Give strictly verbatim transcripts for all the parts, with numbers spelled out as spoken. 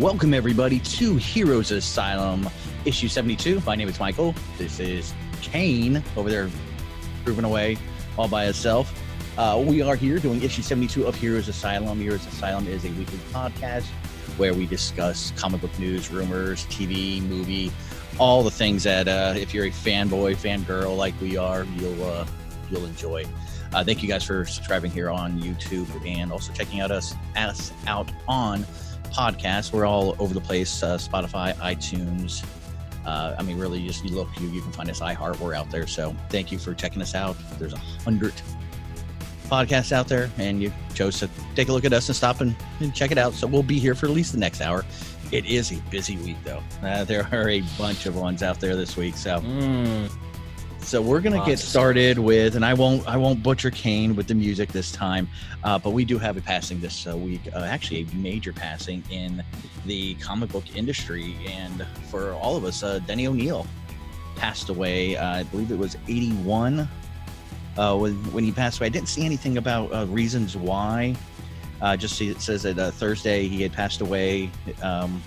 Welcome, everybody, to Heroes Asylum, issue seventy-two. My name is Michael. This is Kane over there, grooving away all by himself. Uh, we are here doing issue seventy-two of Heroes Asylum. Heroes Asylum is a weekly podcast where we discuss comic book news, rumors, T V, movie, all the things that uh, if you're a fanboy, fangirl like we are, you'll uh, you'll enjoy. Uh, thank you guys for subscribing here on YouTube and also checking out us, us out on podcasts. We're all over the place, uh, Spotify, iTunes. Uh, I mean, really, just you look, you, you can find us iHeart. We're out there. So thank you for checking us out. There's a hundred podcasts out there, and you chose to take a look at us and stop and, and check it out. So we'll be here for at least the next hour. It is a busy week, though. Uh, there are a bunch of ones out there this week. So. Mm. So we're gonna get started with, and I won't, I won't butcher Kane with the music this time, uh, but we do have a passing this uh, week, uh, actually a major passing in the comic book industry, and for all of us, uh, Denny O'Neil passed away. Uh, I believe it was eighty-one uh, when when he passed away. I didn't see anything about uh, reasons why. Uh, just see, it says that uh, Thursday he had passed away um,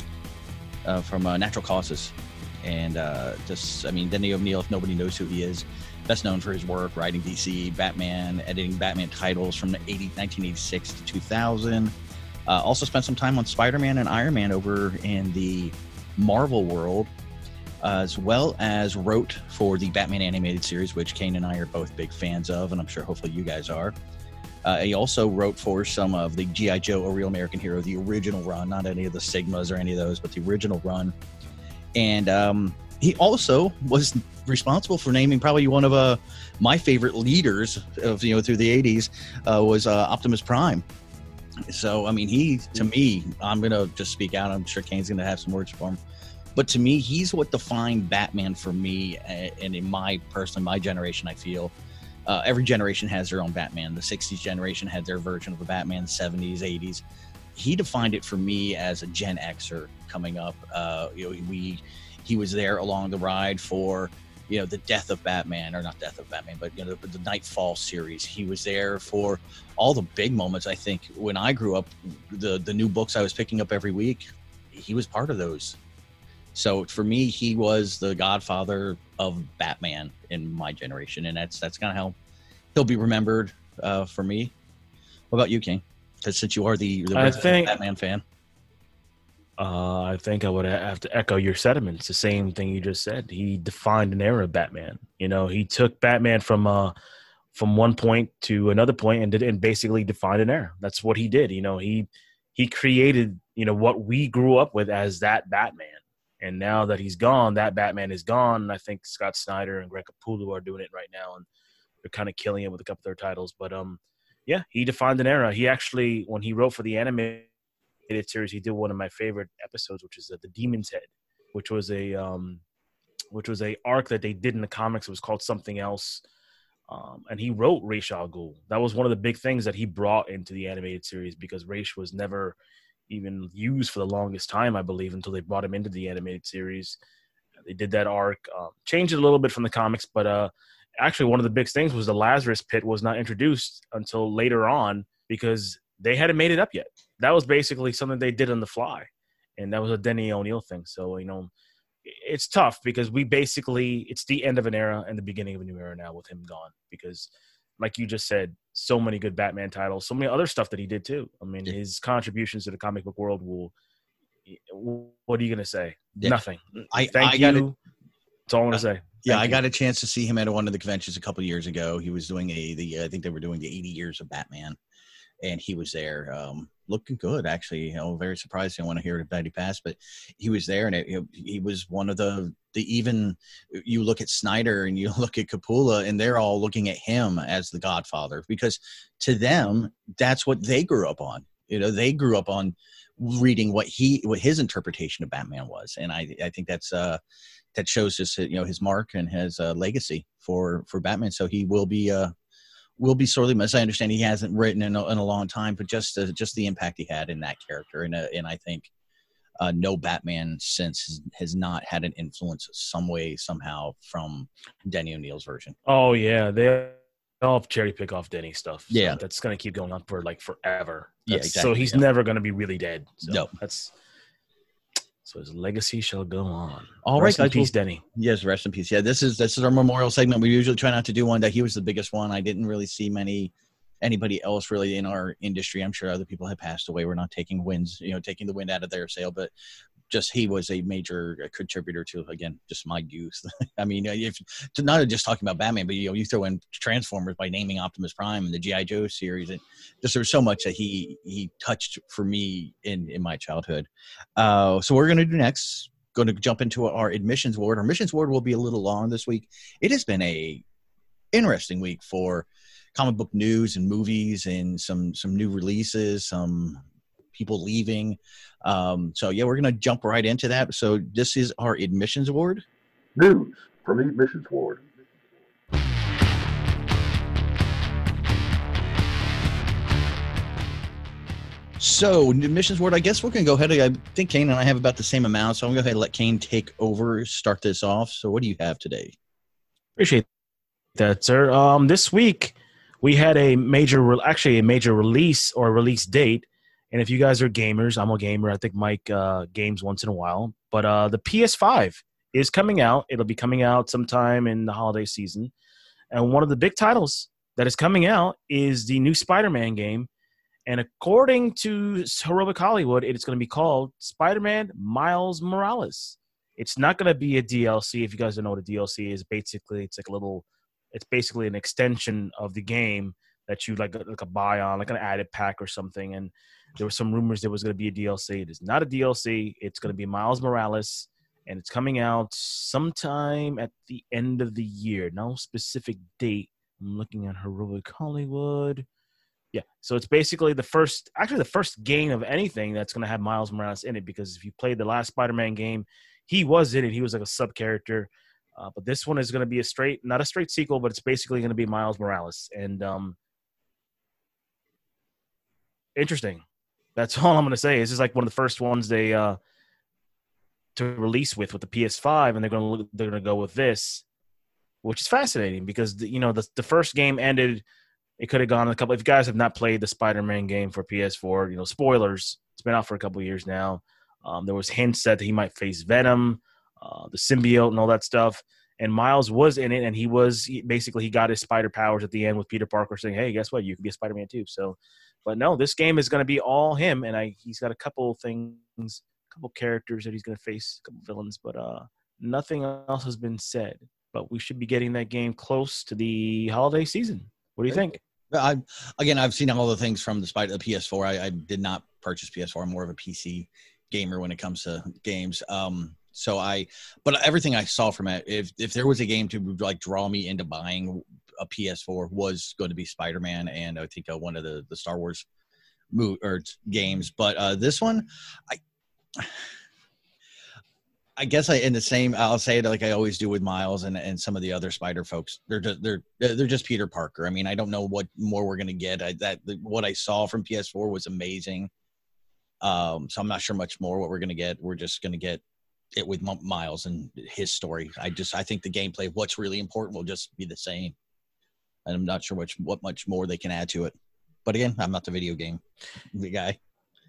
uh, from uh, natural causes. And uh, just, I mean, Denny O'Neil, if nobody knows who he is, best known for his work writing D C, Batman, editing Batman titles from the nineteen eighty-six to two thousand. Uh, also spent some time on Spider-Man and Iron Man over in the Marvel world, uh, as well as wrote for the Batman animated series, which Kane and I are both big fans of, and I'm sure hopefully you guys are. Uh, he also wrote for some of the G I. Joe, A Real American Hero, the original run, not any of the Sigmas or any of those, but the original run. And um, he also was responsible for naming probably one of uh, my favorite leaders of, you know, through the eighties uh, was uh, Optimus Prime. So, I mean, he, to me, I'm going to just speak out. I'm sure Kane's going to have some words for him. But to me, he's what defined Batman for me. And in my person, my generation, I feel uh, every generation has their own Batman. The sixties generation had their version of a Batman, the seventies, eighties. He defined it for me as a Gen Xer coming up. Uh, you know, we he was there along the ride for, you know, the death of Batman, or not death of Batman, but you know, the, the Nightfall series. He was there for all the big moments. I think when I grew up, the the new books I was picking up every week, he was part of those. So for me, he was the godfather of Batman in my generation, and that's that's kind of how he'll be remembered uh, for me. What about you, King? Because since you are the, the I think, Batman fan. Uh, I think I would have to echo your sentiments. The same thing you just said. He defined an era of Batman. You know, he took Batman from uh, from one point to another point and did and basically defined an era. That's what he did. You know, he he created, you know, what we grew up with as that Batman. And now that he's gone, that Batman is gone. And I think Scott Snyder and Greg Capullo are doing it right now, and they're kind of killing it with a couple of their titles. But um. Yeah, he defined an era. He actually, when he wrote for the animated series, he did one of my favorite episodes, which is uh, the Demon's Head, which was a um, which was a arc that they did in the comics. It was called something else, um, and he wrote Ra's al Ghul. That was one of the big things that he brought into the animated series, because Ra's was never even used for the longest time, I believe, until they brought him into the animated series. They did that arc, uh, changed it a little bit from the comics, but uh. Actually, one of the big things was the Lazarus Pit was not introduced until later on because they hadn't made it up yet. That was basically something they did on the fly, and that was a Denny O'Neil thing. So, you know, it's tough because we basically – it's the end of an era and the beginning of a new era now with him gone, because, like you just said, so many good Batman titles, so many other stuff that he did too. I mean, yeah. His contributions to the comic book world will – what are you going to say? Yeah. Nothing. I, Thank I you. Gotta, That's all I want to say. Yeah, Thank I you. got a chance to see him at one of the conventions a couple of years ago. He was doing a the I think they were doing the eighty years of Batman, and he was there, um, looking good actually. You know, very surprising. I want to hear that he passed, but he was there, and it, it, he was one of the the even. You look at Snyder and you look at Capullo, and they're all looking at him as the Godfather, because to them that's what they grew up on. You know, they grew up on reading what he what his interpretation of Batman was, and I I think that's uh. that shows just, you know, his mark and his uh, legacy for, for Batman. So he will be uh, will be sorely missed. I understand he hasn't written in a, in a long time, but just uh, just the impact he had in that character, and uh, and I think uh, no Batman since has, has not had an influence some way somehow from Denny O'Neil's version. Oh yeah, they all cherry pick off Denny stuff. So yeah, that's gonna keep going on for like forever. That's, yeah, exactly. So he's yeah. never gonna be really dead. So no, that's So his legacy shall go on. All Rest right, in guys. peace, Well, Denny. yes, rest in peace. Yeah, this is this is our memorial segment. We usually try not to do one that he was the biggest one. I didn't really see many anybody else really in our industry. I'm sure other people have passed away. We're not taking wins, you know, taking the wind out of their sail, but just he was a major contributor to, again, just my youth. I mean, if not just talking about Batman, but you know, you throw in Transformers by naming Optimus Prime and the G I. Joe series, and just there's so much that he he touched for me in in my childhood. Uh, so we're gonna do next. Going to jump into our admissions ward. Our admissions ward will be a little long this week. It has been a interesting week for comic book news and movies and some some new releases, some people leaving. Um, so yeah, we're gonna jump right into that. So this is our admissions award. News from the admissions ward. So admissions ward, I guess we're gonna go ahead. I think Kane and I have about the same amount, so I'm gonna go ahead and let Kane take over, start this off. So what do you have today? Appreciate that, sir. Um, this week we had a major, re- actually a major release or release date. And if you guys are gamers, I'm a gamer. I think Mike uh, games once in a while. But uh, the P S five is coming out. It'll be coming out sometime in the holiday season. And one of the big titles that is coming out is the new Spider-Man game. And according to Heroic Hollywood, it is going to be called Spider-Man Miles Morales. It's not going to be a D L C. If you guys don't know what a D L C is, basically it's like a little, it's basically an extension of the game that you like, like a buy on, like an added pack or something. And there were some rumors there was going to be a D L C. It is not a D L C. It's going to be Miles Morales, and it's coming out sometime at the end of the year. No specific date. I'm looking at Heroic Hollywood. Yeah, so it's basically the first, actually the first game of anything that's going to have Miles Morales in it, because if you played the last Spider-Man game, he was in it. He was like a sub-character. Uh, but this one is going to be a straight, not a straight sequel, but it's basically going to be Miles Morales. And um, interesting. That's all I'm going to say. This is like one of the first ones they uh, to release with with the P S five, and they're going to they're going to go with this, which is fascinating because the, you know the the first game ended. It could have gone a couple. If you guys have not played the Spider-Man game for P S four, you know, spoilers. It's been out for a couple of years now. Um, there was hints that he might face Venom, uh, the symbiote, and all that stuff. And Miles was in it, and he was he, basically he got his spider powers at the end with Peter Parker saying, "Hey, guess what? You can be a Spider-Man too." So, but no, this game is going to be all him, and I he's got a couple things, a couple characters that he's going to face, a couple villains, but uh, nothing else has been said. But we should be getting that game close to the holiday season. What do you think? I, again, I've seen all the things from the Spider, the P S four. I, I did not purchase P S four. I'm more of a P C gamer when it comes to games. Um, so I, but everything I saw from it, if if there was a game to like draw me into buying a P S four, was going to be Spider-Man, and I think uh, one of the the Star Wars movie or games. But uh, this one, I. I guess I in the same I'll say it like I always do with Miles and, and some of the other Spider folks. They're just they're they're just Peter Parker. I mean, I don't know what more we're gonna get. I, that what I saw from P S four was amazing. Um, so I'm not sure much more what we're gonna get. We're just gonna get it with Miles and his story. I just I think the gameplay of what's really important will just be the same, and I'm not sure much what much more they can add to it. But again, I'm not the video game guy.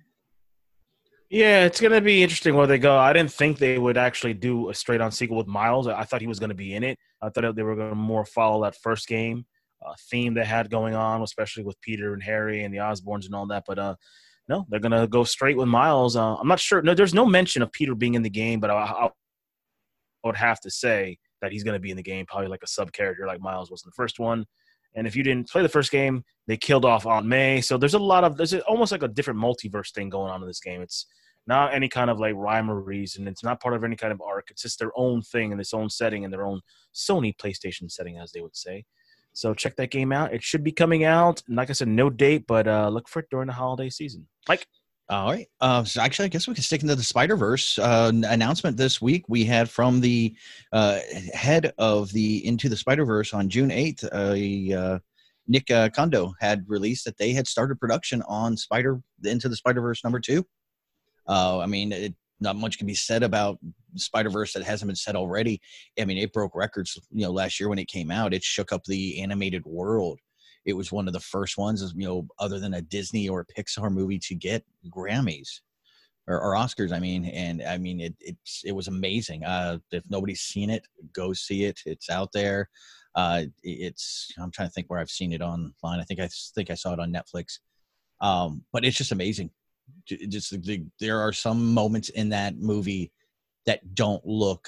Yeah, it's going to be interesting where they go. I didn't think they would actually do a straight-on sequel with Miles. I thought he was going to be in it. I thought they were going to more follow that first game uh, theme they had going on, especially with Peter and Harry and the Osborns and all that. But uh, no, they're going to go straight with Miles. Uh, I'm not sure. No, there's no mention of Peter being in the game, but I, I would have to say that he's going to be in the game, probably like a sub-character like Miles was in the first one. And if you didn't play the first game, they killed off Aunt May. So there's a lot of – there's almost like a different multiverse thing going on in this game. It's not any kind of like rhyme or reason. It's not part of any kind of arc. It's just their own thing in its own setting, in their own Sony PlayStation setting, as they would say. So check that game out. It should be coming out. And like I said, no date, but uh, look for it during the holiday season. Mike? All right. Uh, so actually, I guess we can stick into the Spider-Verse uh, announcement this week. We had from the uh, head of the Into the Spider-Verse on June eighth, uh, uh, Nick uh, Kondo had released that they had started production on Spider Into the Spider-Verse number two. Uh, I mean, it, not much can be said about Spider-Verse that hasn't been said already. I mean, it broke records, you know, last year when it came out. It shook up the animated world. It was one of the first ones, you know, other than a Disney or a Pixar movie to get Grammys or, or Oscars, I mean, and I mean it it's it was amazing. Uh, if nobody's seen it, go see it. It's out there. Uh, it's I'm trying to think where I've seen it online. I think I think I saw it on Netflix. Um, but it's just amazing. Just the, there are some moments in that movie that don't look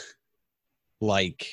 like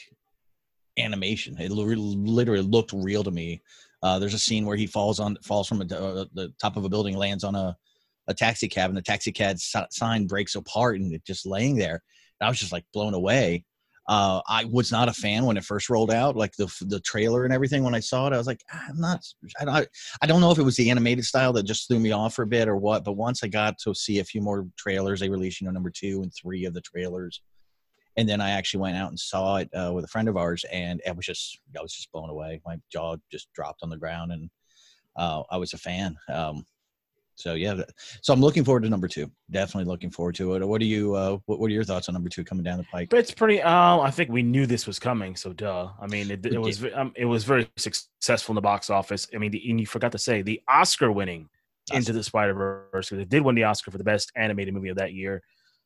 animation. It literally looked real to me. Uh, there's a scene where he falls on falls from a, uh, the top of a building, lands on a, a taxi cab, and the taxi cab sign breaks apart, and it's just laying there. And I was just like blown away. Uh, I was not a fan when it first rolled out, like the the trailer and everything. When I saw it, I was like, I'm not. I don't. I don't know if it was the animated style that just threw me off for a bit or what. But once I got to see a few more trailers, they released, you know, number two and three of the trailers, and then I actually went out and saw it uh, with a friend of ours, and it was just, I was just blown away. My jaw just dropped on the ground, and uh, I was a fan. Um, So yeah, so I'm looking forward to number two. Definitely looking forward to it. What do you? Uh, what, what are your thoughts on number two coming down the pike? But it's pretty. Um, I think we knew this was coming, so duh. I mean, it, it was um, it was very successful in the box office. I mean, the, and you forgot to say the Oscar-winning Into the Spider-Verse, because it did win the Oscar for the best animated movie of that year.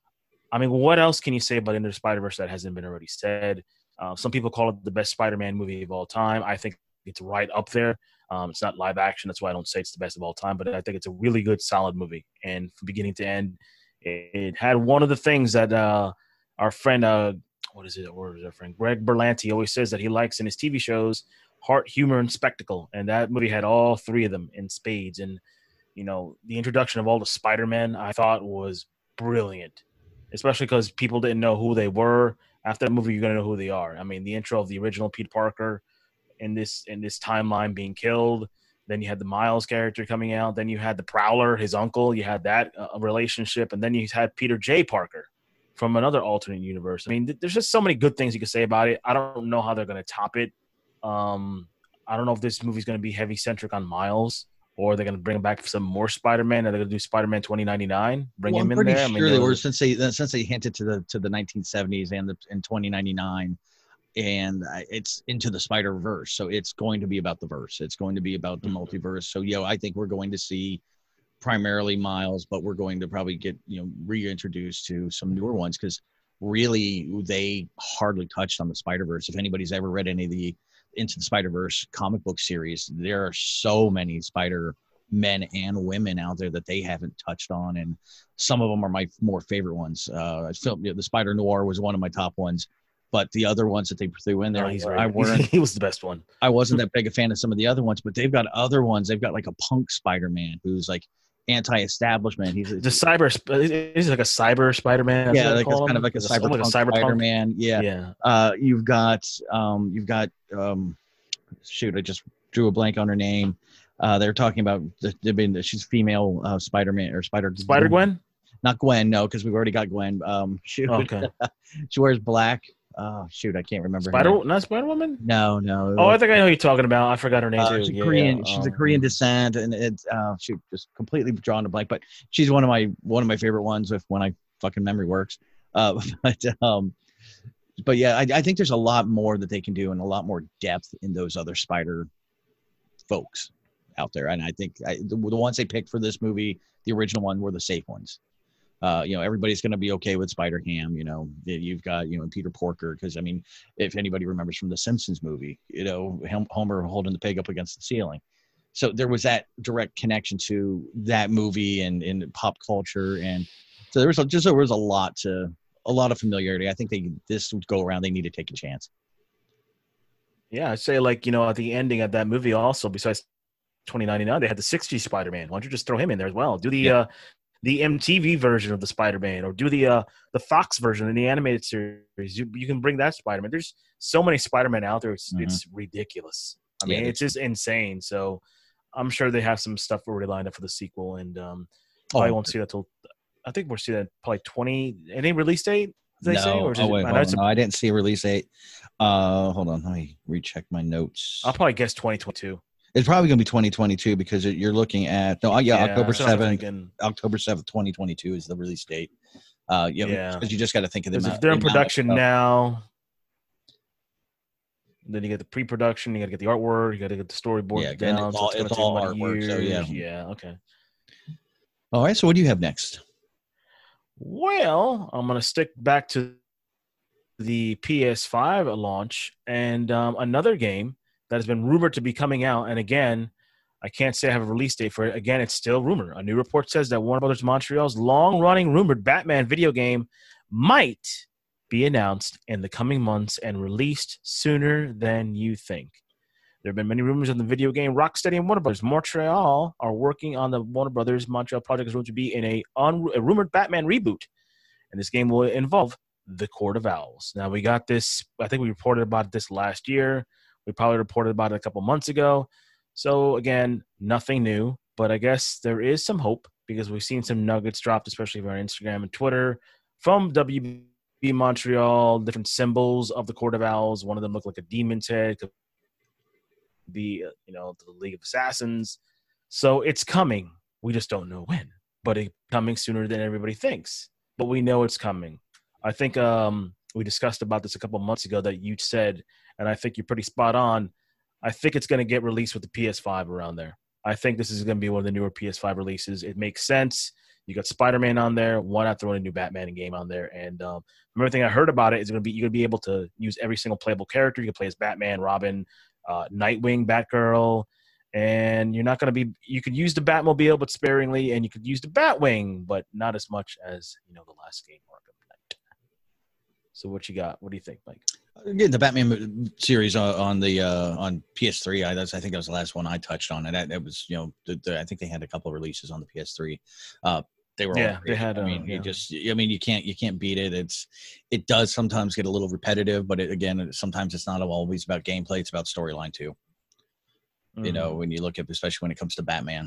I mean, what else can you say about Into the Spider-Verse that hasn't been already said? Uh, some people call it the best Spider-Man movie of all time. I think it's right up there. Um, it's not live action. That's why I don't say it's the best of all time, but I think it's a really good, solid movie. And from beginning to end, it, it had one of the things that uh, our friend, uh, what is it? Or is our friend Greg Berlanti always says that he likes in his T V shows: heart, humor, and spectacle. And that movie had all three of them in spades. And, you know, the introduction of all the Spider-Men I thought was brilliant, especially because people didn't know who they were. After that movie, you're going to know who they are. I mean, the intro of the original Peter Parker in this in this timeline being killed. Then you had the Miles character coming out. Then you had the Prowler, his uncle. You had that uh, relationship. And then you had Peter J. Parker from another alternate universe. I mean, th- there's just so many good things you could say about it. I don't know how they're going to top it. Um, I don't know if this movie's going to be heavy-centric on Miles, or they're going to bring back some more Spider-Man. Are they going to do Spider-Man twenty ninety-nine? Bring well, him I'm in pretty there? Sure I mean, they were, since they since they hinted to the to the nineteen seventies and the in twenty ninety-nine. And it's Into the Spider-Verse, so it's going to be about the verse. It's going to be about the mm-hmm. multiverse. So, you know, I think we're going to see primarily Miles, but we're going to probably get, you know, reintroduced to some newer ones, because really they hardly touched on the Spider-Verse. If anybody's ever read any of the Into the Spider-Verse comic book series, there are so many Spider-Men and women out there that they haven't touched on, and some of them are my more favorite ones. Uh, I feel, you know, the Spider-Noir was one of my top ones. But the other ones that they threw in there, no, he's I right. weren't. He was the best one. I wasn't that big a fan of some of the other ones, but they've got other ones. They've got like a punk Spider-Man who's like anti-establishment. He's the cyber. He's like a cyber Spider-Man. Yeah, like it's kind of like a cyber like Spider-Man. Yeah. yeah. Uh, you've got, um, you've got. Um, shoot, I just drew a blank on her name. Uh, they're talking about. The, I mean, she's female uh, Spider-Man or Spider. Spider Gwen. Not Gwen, no, because we've already got Gwen. Um, shoot. Okay. She wears black. Oh shoot, I can't remember. Spider, her. not Spider Woman. No, no. Oh, I think I know who you're talking about. I forgot her name uh, too. She's yeah, Korean. yeah. She's um, a Korean descent, and it's uh, shoot, just completely drawn a blank. But she's one of my one of my favorite ones. If when I fucking memory works. Uh, but um, but yeah, I, I think there's a lot more that they can do, and a lot more depth in those other Spider folks out there. And I think I, the, the ones they picked for this movie, the original one, were the safe ones. Uh, you know, everybody's going to be okay with Spider-Ham. You know, you've got, you know, Peter Porker, because, I mean, if anybody remembers from the Simpsons movie, you know, Homer holding the pig up against the ceiling. So there was that direct connection to that movie and in pop culture. And so there was a, just there was a lot to a lot of familiarity. I think they this would go around. They need to take a chance. Yeah, I'd say, like, you know, at the ending of that movie also, besides twenty ninety-nine, they had the sixties Spider-Man. Why don't you just throw him in there as well? Do the yeah. uh, the M T V version of the Spider-Man, or do the uh, the Fox version in the animated series. You, you can bring that Spider-Man. There's so many Spider-Man out there. It's, mm-hmm. it's ridiculous. I mean, yeah, it's just insane. So I'm sure they have some stuff already lined up for the sequel, and um, probably oh, won't see that till I think we'll see that probably twenty. Any release date? They no, say, or is oh, it, wait, I, hold on. No, I didn't see a release date. Uh, hold on, let me recheck my notes. I'll probably guess twenty twenty-two. It's probably going to be twenty twenty-two because it, you're looking at no, yeah, yeah October seventh. October seventh, twenty twenty-two is the release date. Uh, you know, yeah, because you just got to think of the amount. If they're in production now, then you get the pre-production, you got to get the artwork, you got to get the storyboard yeah, down. It's all, so it's, it's all artwork. Years. So yeah, yeah, okay. All right. So what do you have next? Well, I'm going to stick back to the P S five launch and um, another game that has been rumored to be coming out. And again, I can't say I have a release date for it. Again, it's still rumor. A new report says that Warner Brothers Montreal's long-running rumored Batman video game might be announced in the coming months and released sooner than you think. There have been many rumors on the video game. Rocksteady and Warner Brothers Montreal are working on the Warner Brothers Montreal project is rumored to be in a, un- a rumored Batman reboot. And this game will involve the Court of Owls. Now, we got this, I think we reported about this last year. We probably reported about it a couple months ago. So, again, nothing new. But I guess there is some hope because we've seen some nuggets dropped, especially on Instagram and Twitter, from W B Montreal, different symbols of the Court of Owls. One of them looked like a demon's head, could be, you know, the League of Assassins. So it's coming. We just don't know when. But it's coming sooner than everybody thinks. But we know it's coming. I think um, we discussed about this a couple months ago that you said, and I think you're pretty spot on. I think it's going to get released with the P S five around there. I think this is going to be one of the newer P S five releases. It makes sense. You got Spider-Man on there. Why not throw in a new Batman game on there? And um, another thing I heard about it is going to be you're going to be able to use every single playable character. You can play as Batman, Robin, uh, Nightwing, Batgirl, and you're not going to be. You could use the Batmobile, but sparingly, and you could use the Batwing, but not as much as you know the last game. So what you got? What do you think, Mike? Again, the Batman series on, on the uh, on P S three. I, that's, I think that was the last one I touched on, and that, that was you know the, the, I think they had a couple of releases on the P S three. Uh, they were yeah, all they had. I mean, uh, you yeah. just I mean you can't you can't beat it. It's it does sometimes get a little repetitive, but it, again, sometimes it's not always about gameplay. It's about storyline too. Mm-hmm. You know, when you look at especially when it comes to Batman.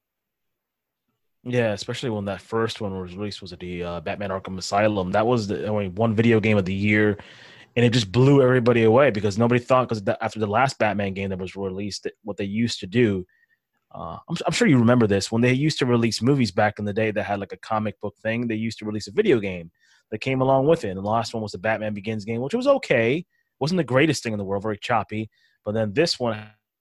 Yeah, especially when that first one was released was the uh, Batman Arkham Asylum. That was the only one video game of the year, and it just blew everybody away because nobody thought because after the last Batman game that was released, that what they used to do. Uh, I'm, I'm sure you remember this when they used to release movies back in the day that had like a comic book thing. They used to release a video game that came along with it. And the last one was the Batman Begins game, which was okay. Wasn't the greatest thing in the world, very choppy. But then this one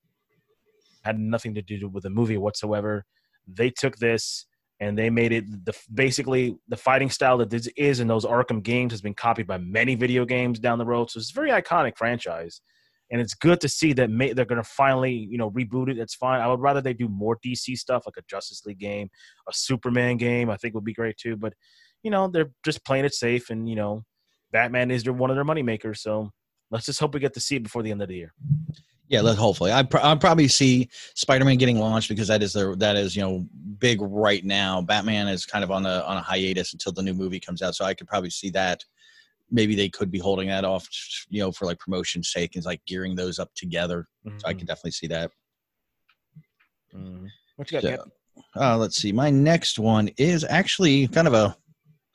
had nothing to do with the movie whatsoever. They took this. And they made it the basically the fighting style that this is in those Arkham games has been copied by many video games down the road. So it's a very iconic franchise, and it's good to see that may, they're going to finally you know reboot it. It's fine. I would rather they do more D C stuff like a Justice League game, a Superman game. I think would be great too. But you know they're just playing it safe, and you know Batman is their one of their money makers. So let's just hope we get to see it before the end of the year. Yeah, let hopefully. I pr- I'll probably see Spider-Man getting launched because that is the that is you know big right now. Batman is kind of on a on a hiatus until the new movie comes out, so I could probably see that. Maybe they could be holding that off, you know, for like promotion's sake, and like gearing those up together. Mm-hmm. So I can definitely see that. Mm-hmm. What you got? So, uh, let's see. My next one is actually kind of a.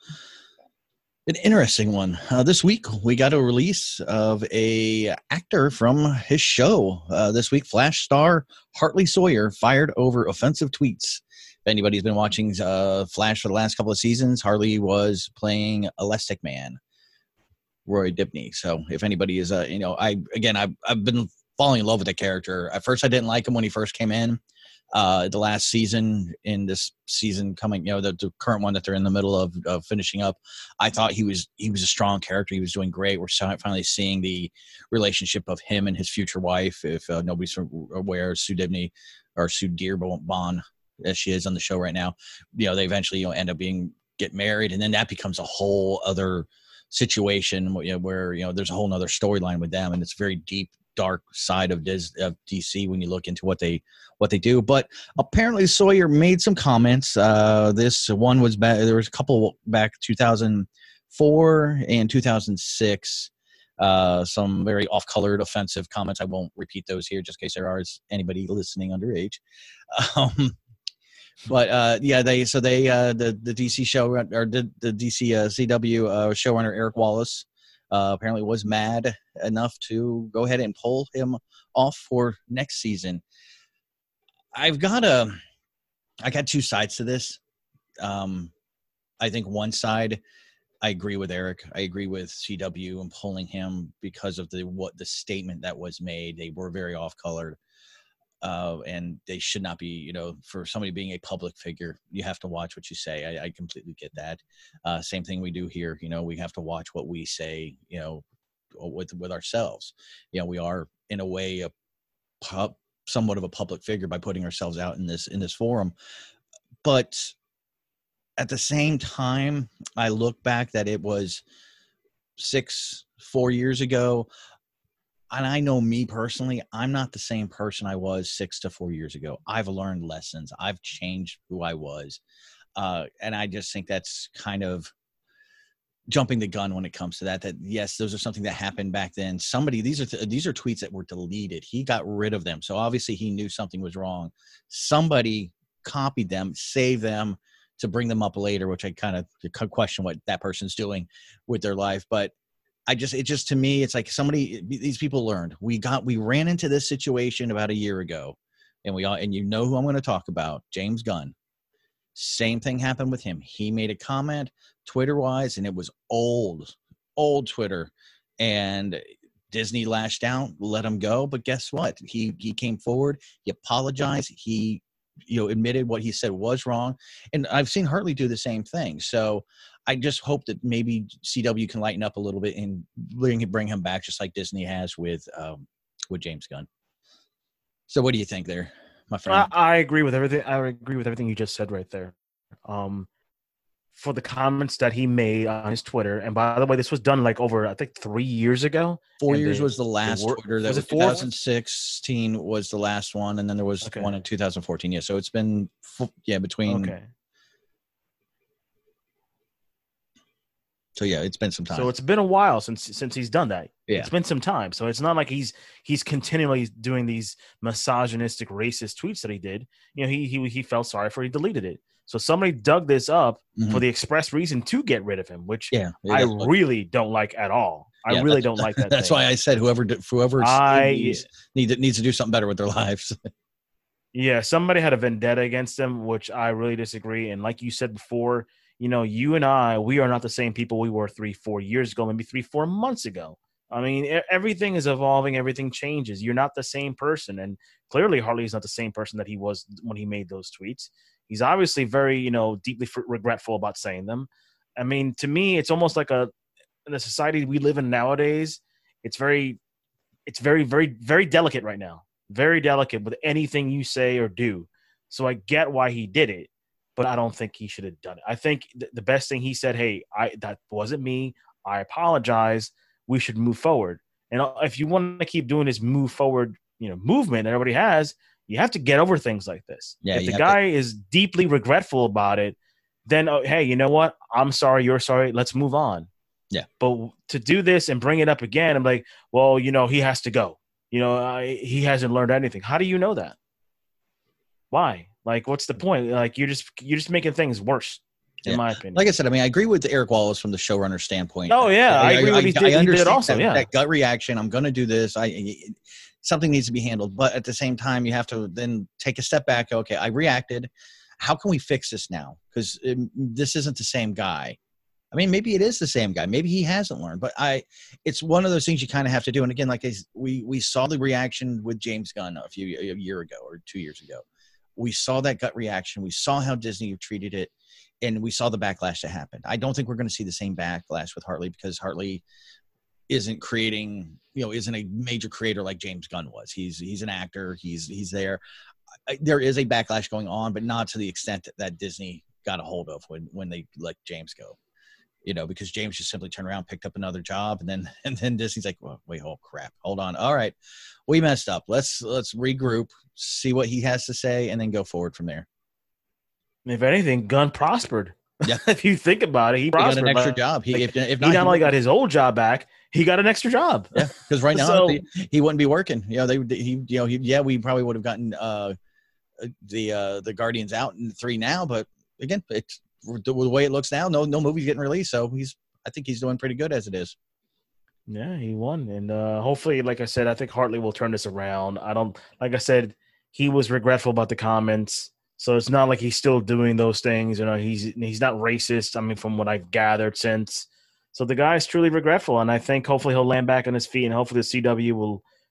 An interesting one. Uh, this week, we got a release of a actor from his show. Uh, this week, Flash star Hartley Sawyer fired over offensive tweets. If anybody's been watching uh, Flash for the last couple of seasons, Hartley was playing Elastic Man, Roy Dibney. So if anybody is, uh, you know, I again, I've, I've been falling in love with the character. At first, I didn't like him when he first came in. Uh, the last season, in this season coming, you know, the, the current one that they're in the middle of, of finishing up, I thought he was he was a strong character. He was doing great. We're finally seeing the relationship of him and his future wife. If uh, nobody's aware, Sue Dibney or Sue Dearborn, as she is on the show right now, you know, they eventually you know end up being get married, and then that becomes a whole other situation you know, where you know there's a whole other storyline with them, and it's very deep. Dark side of, Dis, of D C when you look into what they what they do. But apparently Sawyer made some comments. Uh, this one was back. There was a couple back two thousand four and two thousand six. Uh, some very off-colored, offensive comments. I won't repeat those here, just in case there is anybody listening underage. Um, but uh, yeah, they so they uh, the the D C show or the the D C uh, C W uh, showrunner Eric Wallace. Uh, apparently was mad enough to go ahead and pull him off for next season. I've got a, I got two sides to this. Um, I think one side, I agree with Eric. I agree with C W and pulling him because of the what the statement that was made. They were very off colored. uh, and they should not be, you know, for somebody being a public figure, you have to watch what you say. I, I completely get that. Uh, same thing we do here. You know, we have to watch what we say, you know, with, with ourselves. You know, we are in a way, a pub, somewhat of a public figure by putting ourselves out in this, in this forum. But at the same time, I look back that it was six, four years ago. And I know me personally, I'm not the same person I was six to four years ago. I've learned lessons. I've changed who I was. Uh, and I just think that's kind of jumping the gun when it comes to that, that yes, those are something that happened back then. Somebody, these are, th- these are tweets that were deleted. He got rid of them. So obviously he knew something was wrong. Somebody copied them, saved them to bring them up later, which I kind of question what that person's doing with their life. But I just, it just, to me, it's like somebody, these people learned. We got, we ran into this situation about a year ago, and we all, and you know who I'm going to talk about, James Gunn. Same thing happened with him. He made a comment Twitter wise, and it was old, old Twitter, and Disney lashed out, let him go. But guess what? He, he came forward, he apologized. He, you know, admitted what he said was wrong. And I've seen Hartley do the same thing. So I just hope that maybe C W can lighten up a little bit and bring, bring him back, just like Disney has with, um, with James Gunn. So what do you think there, my friend? I, I agree with everything. I agree with everything you just said right there. Um, for the comments that he made on his Twitter, and by the way, this was done like over, I think, three years ago. Four and years they, was the last were, Twitter. That was, was, it four? twenty sixteen was the last one, and then there was okay. one in two thousand fourteen. Yeah, so it's been yeah between. Okay. So yeah, it's been some time. So it's been a while since since he's done that. Yeah. It's been some time. So it's not like he's he's continually doing these misogynistic, racist tweets that he did. You know, he he he felt sorry for it, he deleted it. So somebody dug this up mm-hmm. for the express reason to get rid of him, which yeah, yeah I really don't like at all. I yeah, really don't like that. That's thing. why I said whoever whoever I needs, need to, needs to do something better with their lives. Yeah, somebody had a vendetta against him, which I really disagree. And like you said before, you know, you and I, we are not the same people we were three, four years ago, maybe three, four months ago. I mean, everything is evolving. Everything changes. You're not the same person. And clearly Hartley is not the same person that he was when he made those tweets. He's obviously very, you know, deeply regretful about saying them. I mean, to me, it's almost like a, in the society we live in nowadays, it's very, it's very, very, very delicate right now. Very delicate with anything you say or do. So I get why he did it, but I don't think he should have done it. I think th- the best thing he said, hey, I that wasn't me. I apologize. We should move forward. And if you want to keep doing this move forward, you know, movement that everybody has, you have to get over things like this. Yeah, if the guy to- is deeply regretful about it, then, oh, hey, you know what? I'm sorry. You're sorry. Let's move on. Yeah. But to do this and bring it up again, I'm like, well, you know, he has to go. You know, I, he hasn't learned anything. How do you know that? Why? Like, what's the point? Like, you're just you're just making things worse, in yeah. my opinion. Like I said, I mean, I agree with Eric Wallace from the showrunner standpoint. Oh yeah, I, I agree I, with I, he did, I understand he did also. That, yeah, that gut reaction. I'm going to do this. I something needs to be handled, but at the same time, you have to then take a step back. Okay, I reacted. How can we fix this now? Because this isn't the same guy. I mean, maybe it is the same guy. Maybe he hasn't learned, but I, it's one of those things you kind of have to do. And again, like I, we, we saw the reaction with James Gunn a few, a year ago or two years ago. We saw that gut reaction. We saw how Disney treated it, and we saw the backlash that happened. I don't think we're going to see the same backlash with Hartley, because Hartley isn't creating, you know, isn't a major creator like James Gunn was. He's, he's an actor. He's, he's there. I, there is a backlash going on, but not to the extent that, that Disney got a hold of when, when they let James go. You know, because James just simply turned around, picked up another job, and then and then Disney's like, well, wait, oh crap, hold on, all right, we messed up. Let's let's regroup, see what he has to say, and then go forward from there. If anything, Gunn prospered. Yeah, if you think about it, he, he prospered. Got an extra like, job. He if, if not, he not only got his old job back, he got an extra job. Yeah, because right now so, he, he wouldn't be working. You know, they he you know he yeah we probably would have gotten uh the uh the Guardians out in three now, but again, it's. The way it looks now, no no movie's getting released, so he's I think he's doing pretty good as it is. Yeah, he won, and uh, hopefully, like I said, I think Hartley will turn this around. I don't, like I said, he was regretful about the comments, so it's not like he's still doing those things. You know, he's he's not racist. I mean, from what I've gathered since, so the guy is truly regretful, and I think hopefully he'll land back on his feet, and hopefully the C W will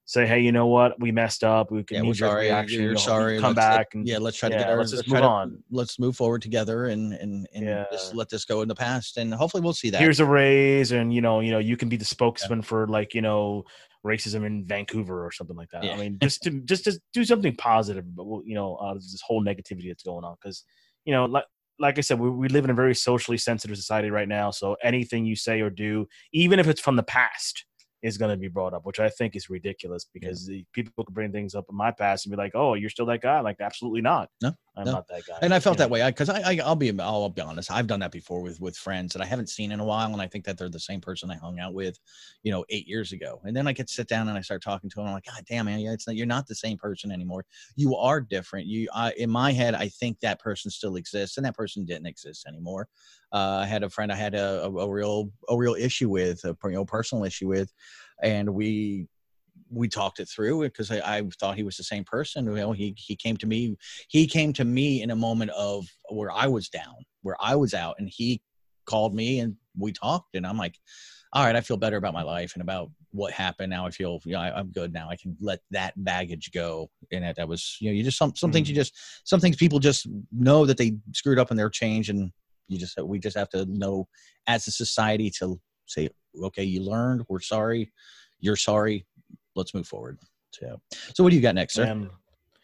say, hey, you know what? We messed up. We can Yeah, need we're your sorry. reaction. You're You'll- sorry. Come Let's- back and yeah, let's try to yeah, get our. let's just try move to- on. Let's move forward together and and and Yeah. just let this go in the past, and hopefully we'll see that. Here's a raise, and you know, you know, you can be the spokesman yeah. for like you know racism in Vancouver or something like that. Yeah. I mean, just to just to do something positive, but you know, uh, this whole negativity that's going on because you know, like like I said, we, we live in a very socially sensitive society right now. So anything you say or do, even if it's from the past, is going to be brought up, which I think is ridiculous because yeah. people can bring things up in my past and be like, "Oh, you're still that guy?" Like, absolutely not. No, I'm no. not that guy. And I felt you that know. way because I, I, I'll be, I'll be honest. I've done that before with with friends that I haven't seen in a while, and I think that they're the same person I hung out with, you know, eight years ago. And then I get to sit down and I start talking to them. I'm like, God damn, man, yeah, it's not, you're not the same person anymore. You are different. You, I, in my head, I think that person still exists, and that person didn't exist anymore. Uh, I had a friend I had a, a, a real, a real issue with, a you know, personal issue with. And we we talked it through because I, I thought he was the same person. You know, he he came to me. He came to me in a moment of where I was down, where I was out, and he called me and we talked. And I'm like, all right, I feel better about my life and about what happened. Now I feel, you know, I, I'm good now. I can let that baggage go. And that, that was, you know, you just some some mm. things you just some things people just know that they screwed up and they're changed, and you just we just have to know as a society to say, okay, you learned. We're sorry. You're sorry. Let's move forward. So, so what do you got next, sir? Um,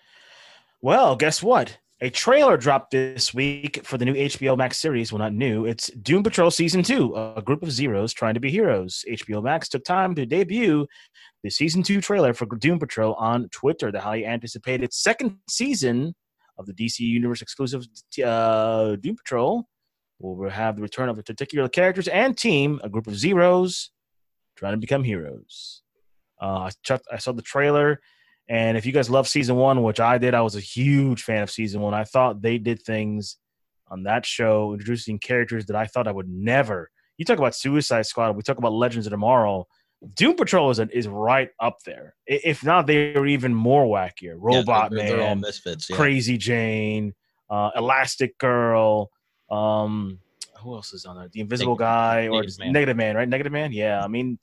well, guess what? A trailer dropped this week for the new H B O Max series. Well, not new. It's Doom Patrol Season two, a group of Zeros trying to be heroes. H B O Max took time to debut the Season two trailer for Doom Patrol on Twitter, the highly anticipated second season of the D C Universe exclusive uh, Doom Patrol. We'll have the return of a particular characters and team, a group of Zeros trying to become heroes. Uh, I, checked, I saw the trailer, and if you guys love season one, which I did, I was a huge fan of season one. I thought they did things on that show, introducing characters that I thought I would never. You talk about Suicide Squad, we talk about Legends of Tomorrow. Doom Patrol is, a, is right up there. If not, they're even more wackier. Robot yeah, they're, Man, they're all misfits, yeah. Crazy Jane, uh, Elastic Girl. Um, who else is on there? The Invisible Negative Guy or Negative Man. Negative Man, right? Negative Man. Yeah, I mean,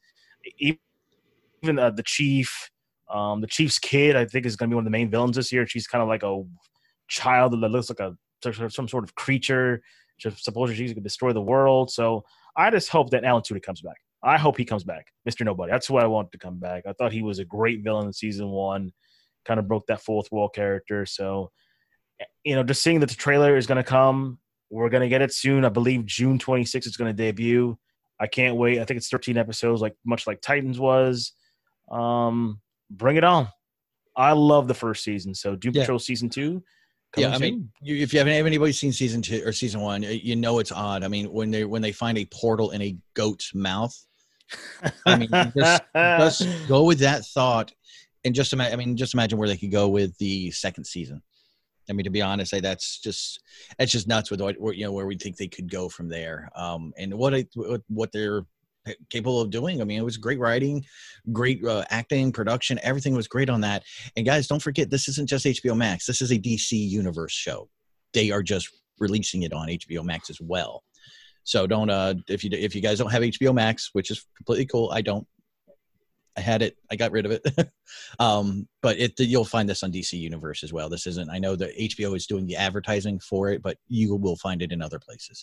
even uh, the Chief, um, the Chief's kid, I think is going to be one of the main villains this year. She's kind of like a child that looks like a some sort of creature. Supposedly she's going to destroy the world. So I just hope that Alan Tudyk comes back. I hope he comes back, Mister Nobody. That's who I want to come back. I thought he was a great villain in season one. Kind of broke that fourth wall character. So, you know, just seeing that the trailer is going to come. We're going to get it soon. I believe June twenty-sixth is going to debut. I can't wait. I think it's thirteen episodes, like much like Titans was. Um, bring it on. I love the first season. So Doom yeah. Patrol season two. Yeah, I soon. mean, you, if you haven't anybody seen season two or season one, you know it's odd. I mean, when they when they find a portal in a goat's mouth, I mean, just, just go with that thought, and just imagine. I mean, just imagine where they could go with the second season. I mean, to be honest, I, that's just that's just nuts with what you know where we think they could go from there, um, and what I, what they're capable of doing. I mean, it was great writing, great uh, acting, production. Everything was great on that. And guys, don't forget, this isn't just H B O Max. This is a D C Universe show. They are just releasing it on H B O Max as well. So don't uh, if you if you guys don't have H B O Max, which is completely cool, I don't. I had it. I got rid of it. um, but it you'll find this on D C Universe as well. This isn't. I know that H B O is doing the advertising for it, but you will find it in other places.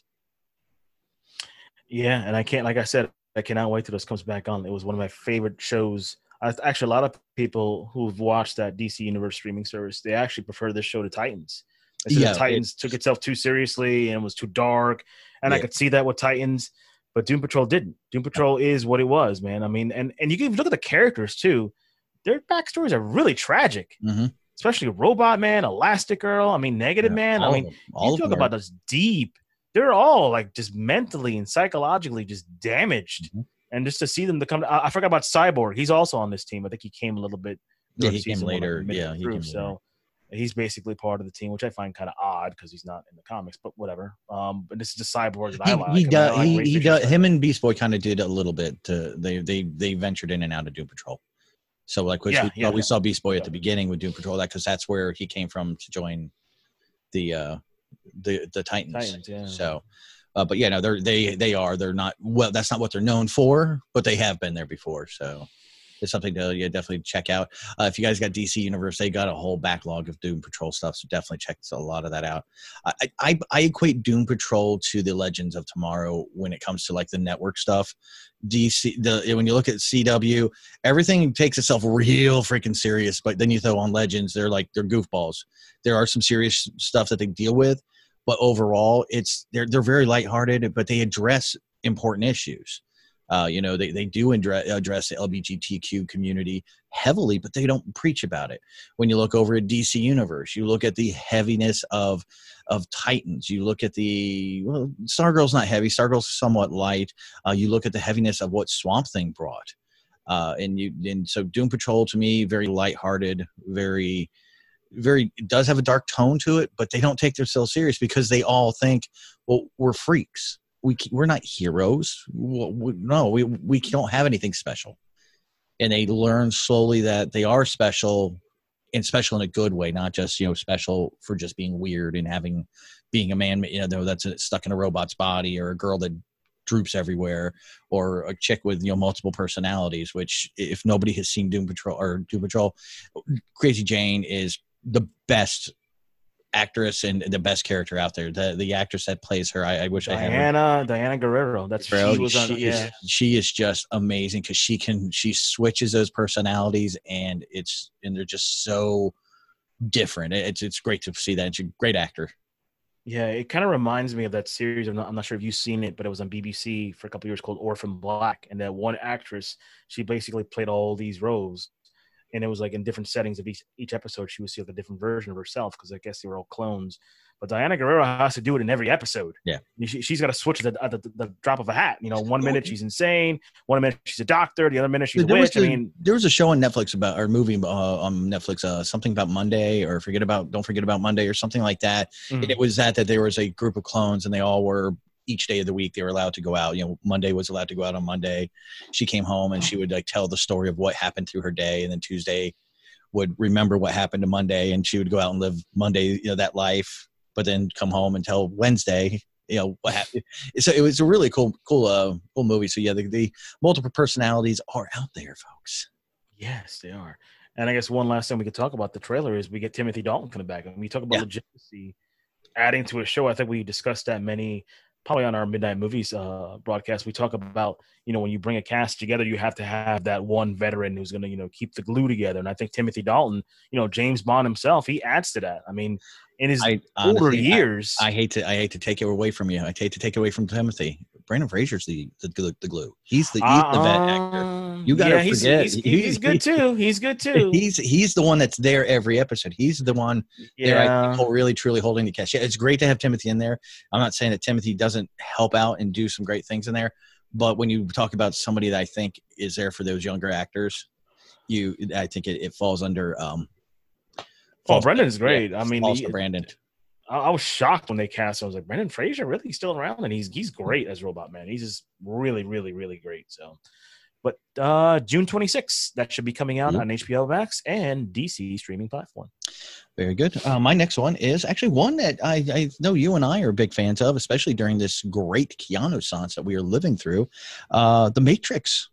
Yeah, and I can't. Like I said, I cannot wait till this comes back on. It was one of my favorite shows. I, actually, a lot of people who've watched that D C Universe streaming service, they actually prefer this show to Titans. They said yeah, Titans it, took itself too seriously and was too dark, and yeah. I could see that with Titans. But Doom Patrol didn't. Doom Patrol is what it was, man. I mean, and, and you can even look at the characters, too. Their backstories are really tragic, mm-hmm. especially Robot Man, Elastic Girl. I mean, Negative yeah, Man. I mean, you talk about those deep. They're all, like, just mentally and psychologically just damaged. Mm-hmm. And just to see them to come – I forgot about Cyborg. He's also on this team. I think he came a little bit – Yeah, he came later. One, like, yeah, he through, came so. later. He's basically part of the team, which I find kind of odd because he's not in the comics, but whatever. Um, but this is just Cyborg that he, I like. He does. I mean, he, like he does. Him and Beast Boy kind of did a little bit. To, they they they ventured in and out of Doom Patrol. So like yeah, we, yeah, we yeah. saw Beast Boy at the beginning with Doom Patrol, that because that's where he came from to join the uh, the the Titans. Titans yeah. So, uh, but yeah, no, they're they they are they're not well. That's not what they're known for, but they have been there before. So. It's something to yeah, definitely check out. Uh, if you guys got D C Universe, they got a whole backlog of Doom Patrol stuff, so definitely check a lot of that out. I, I I equate Doom Patrol to the Legends of Tomorrow when it comes to like the network stuff. D C, the when you look at C W, everything takes itself real freaking serious, but then you throw on Legends, they're like they're goofballs. There are some serious stuff that they deal with, but overall, it's they're they're very lighthearted, but they address important issues. Uh, you know, they, they do address, address the L G B T Q community heavily, but they don't preach about it. When you look over at D C Universe, you look at the heaviness of of Titans. You look at the well, Stargirl's not heavy. Stargirl's somewhat light. Uh, you look at the heaviness of what Swamp Thing brought, uh, and you and so Doom Patrol to me very lighthearted, very very it does have a dark tone to it, but they don't take themselves serious because they all think, well, we're freaks. We, we're not heroes. We, we, no, we, we don't have anything special. And they learn slowly that they are special, and special in a good way, not just, you know, special for just being weird and having, being a man, you know, that's stuck in a robot's body, or a girl that droops everywhere, or a chick with, you know, multiple personalities, which if nobody has seen Doom Patrol or Doom Patrol, Crazy Jane is the best actress and the best character out there. The the actress that plays her, I, I wish Diana, I had her. Diana Guerrero. That's Bro, she was on. She is Yeah. she is just amazing because she can she switches those personalities, and it's and they're just so different. It's it's great to see that. She's a great actor. Yeah, it kind of reminds me of that series. I'm not, I'm not sure if you've seen it, but it was on B B C for a couple of years called Orphan Black. And that one actress, she basically played all these roles. And it was like in different settings of each, each episode, she would see like a different version of herself because I guess they were all clones. But Diana Guerrero has to do it in every episode. Yeah. She, she's got to switch at the, at the, the drop of a hat. You know, one minute she's insane. One minute she's a doctor. The other minute she's there a was witch. the, I mean, there was a show on Netflix about, or movie uh, on Netflix, uh, something about Monday, or forget about, don't forget about Monday, or something like that. mm-hmm. And it was that, that there was a group of clones, and they all were, each day of the week, they were allowed to go out. You know, Monday was allowed to go out on Monday. She came home and she would like tell the story of what happened through her day. And then Tuesday would remember what happened to Monday, and she would go out and live Monday, you know, that life, but then come home and tell Wednesday, you know, what happened. So it was a really cool, cool, uh, cool movie. So yeah, the, the multiple personalities are out there, folks. Yes, they are. And I guess one last thing we could talk about the trailer is we get Timothy Dalton coming back. And we talk about Yeah. legitimacy adding to a show. I think we discussed that many, probably on our Midnight Movies uh, broadcast. We talk about, you know, when you bring a cast together, you have to have that one veteran who's going to, you know, keep the glue together. And I think Timothy Dalton, you know, James Bond himself, he adds to that. I mean, in his I, older honestly, years. I, I hate to, I hate to take it away from you. I hate to take it away from Timothy. Brandon Fraser's the, the, the, the glue. He's the, he's the vet actor. You gotta yeah, he's, forget. He's, he's, he's good too. He's good too. He's, he's the one that's there every episode. He's the one there, I Yeah. think, really, truly holding the cast. Yeah, it's great to have Timothy in there. I'm not saying that Timothy doesn't help out and do some great things in there, but when you talk about somebody that I think is there for those younger actors, you, I think it, it falls under. Um, Oh, falls- Brendan's great. yeah, I mean, falls he- to Brandon. I, I was shocked when they cast him. I was like, Brendan Fraser, really? He's still around? And he's he's great as Robot Man. He's just really, really, really great. So, but uh, June twenty-sixth, that should be coming out Yep. on H B O Max and D C streaming platform. Very good. Uh, my next one is actually one that I, I know you and I are big fans of, especially during this great Keanu Science that we are living through. Uh, The Matrix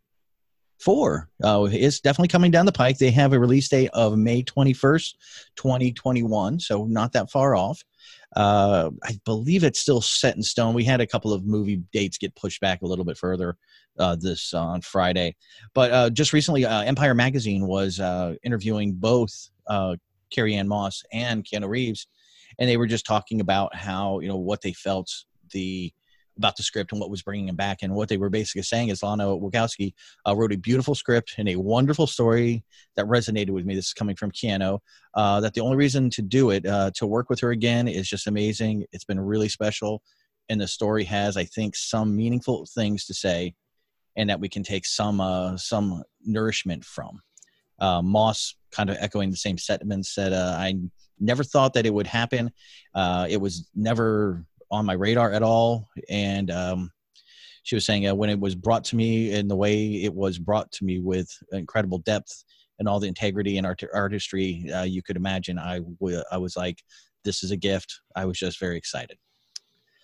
four uh, is definitely coming down the pike. They have a release date of May twenty-first, twenty twenty-one, so not that far off. Uh, I believe it's still set in stone. We had a couple of movie dates get pushed back a little bit further uh, this uh, on Friday. But uh, just recently, uh, Empire Magazine was uh, interviewing both uh, Carrie Ann Moss and Keanu Reeves, and they were just talking about how, you know, what they felt the about the script and what was bringing him back. And what they were basically saying is Lana Wachowski uh, wrote a beautiful script and a wonderful story that resonated with me. This is coming from Keanu, uh, that the only reason to do it, uh, to work with her again, is just amazing. It's been really special. And the story has, I think, some meaningful things to say, and that we can take some, uh, some nourishment from. Uh, Moss, kind of echoing the same sentiments, said, uh, I never thought that it would happen. Uh, it was never on my radar at all. And um, she was saying uh, when it was brought to me in the way it was brought to me, with incredible depth and all the integrity and art- artistry uh, you could imagine, I, w- I was like, this is a gift. I was just very excited.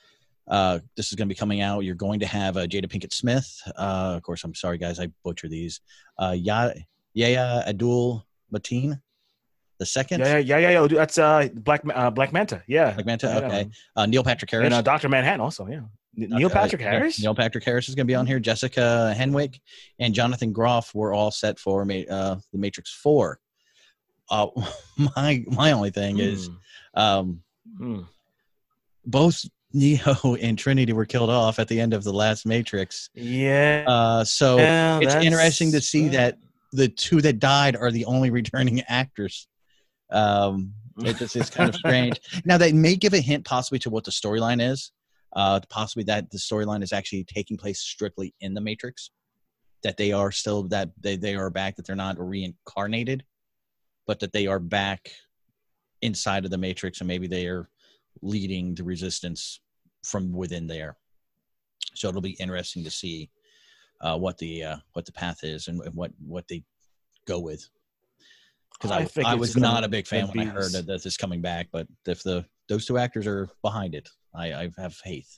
Uh, this is going to be coming out. You're going to have uh, Jada Pinkett Smith. Uh, of course, I'm sorry, guys. I butcher these. Uh, ya- Yahya Abdul Mateen, the second. Yeah, yeah, yeah, yeah. Dude, that's uh, Black uh, Black Manta. Yeah. Black Manta, Yeah, okay. um, Uh, Neil Patrick Harris. And uh, Doctor Manhattan also, yeah. N- Neil Uh, Patrick yeah, Harris? Neil Patrick Harris is going to be on here. Jessica Henwick and Jonathan Groff were all set for Ma- uh, the Matrix four. Uh, my my only thing is Hmm. um, Hmm. both Neo and Trinity were killed off at the end of the last Matrix. Yeah. Uh, so Yeah, it's that's- interesting to see yeah. that the two that died are the only returning actors. Um, it just is kind of strange. Now, they may give a hint possibly to what the storyline is. Uh, possibly that the storyline is actually taking place strictly in the Matrix. That they are still, that they, they are back, that they're not reincarnated, but that they are back inside of the Matrix, and maybe they are leading the resistance from within there. So it'll be interesting to see uh, what the uh, what the path is and, and what what they go with. Because I, I think I it's was gonna- not a big fan gonna when I be heard s- that this is coming back, but if the those two actors are behind it, I, I have faith.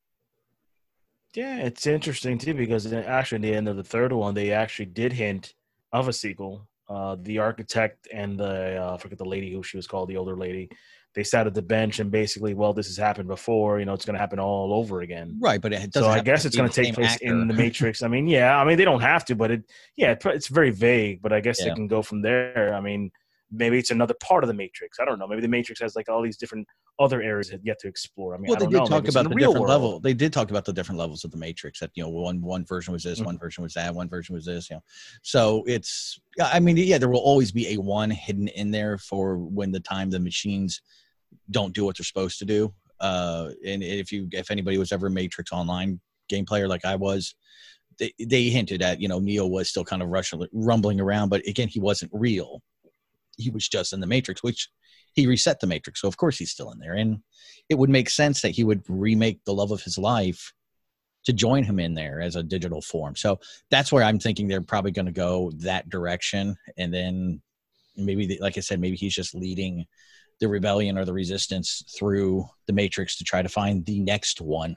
Yeah, it's interesting too because in- actually, in the end of the third one, they actually did hint of a sequel. Uh, the architect and the uh, I forget the lady who she was called, the older lady. They sat at the bench and basically, well, this has happened before. You know, it's going to happen all over again. Right, but it doesn't. So I have guess to it's be going the to take same place actor. in the Matrix. I mean, yeah, I mean they don't have to, but it, yeah, it, it's very vague. But I guess Yeah. they can go from there. I mean, maybe it's another part of the Matrix. I don't know. Maybe the Matrix has like all these different other areas that yet to explore. I mean, Well, I they don't did know. talk Maybe it's in about the real different world. level. They did talk about the different levels of the Matrix. That you know, one one version was this, Mhm. one version was that, one version was this. You know, so it's. I mean, yeah, there will always be a one hidden in there for when the time the machines don't do what they're supposed to do. Uh, and if you, if anybody was ever a Matrix Online game player like I was, they they hinted at, you know, Neo was still kind of rushing, rumbling around, but again, he wasn't real. He was just in the Matrix, which he reset the Matrix. So of course he's still in there. And it would make sense that he would remake the love of his life to join him in there as a digital form. So that's where I'm thinking they're probably going to go that direction. And then maybe, they, like I said, maybe he's just leading the rebellion or the resistance through the Matrix to try to find the next one.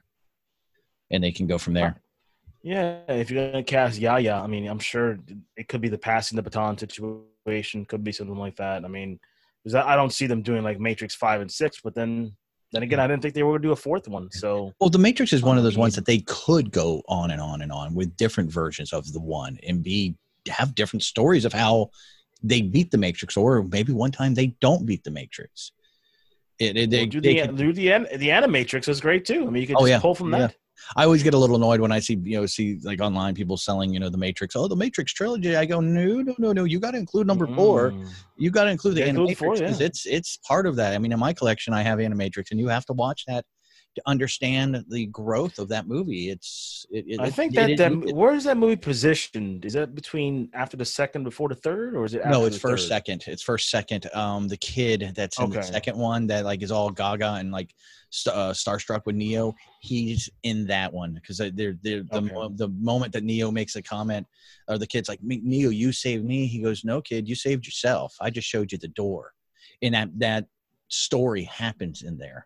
And they can go from there. Yeah, if you're gonna cast Yaya, I mean, I'm sure it could be the passing the baton situation, could be something like that. I mean, because I I don't see them doing like Matrix five and six, but then, then again, I didn't think they were gonna do a fourth one. So Well, the Matrix is one of I those ones mean- that they could go on and on and on with different versions of the one and be have different stories of how they beat the Matrix, or maybe one time they don't beat the Matrix. It, it, they, well, do they the could- do the an- the Animatrix is great too. I mean, you could Oh, just yeah. pull from Yeah. that. I always get a little annoyed when I see, you know, see like online people selling, you know, the Matrix. Oh, the Matrix trilogy. I go, no, no, no, no. You got to include number four. Mm. You got to include the Yeah, include Animatrix four, because yeah. it's it's part of that. I mean, in my collection, I have Animatrix, and you have to watch that to understand the growth of that movie. It's it, it, I think it- that it- that it- where is that movie positioned? Is that between after the second before the third, or is it? After no, it's the first third? second. It's first second. Um, the kid that's in the Okay. second one that like is all gaga and like st- uh, starstruck with Neo. He's in that one because they're, they're the Okay. mo- the moment that Neo makes a comment, or the kid's like, "Me- Neo, you saved me. He goes, no, kid, you saved yourself. I just showed you the door. And that that story happens in there.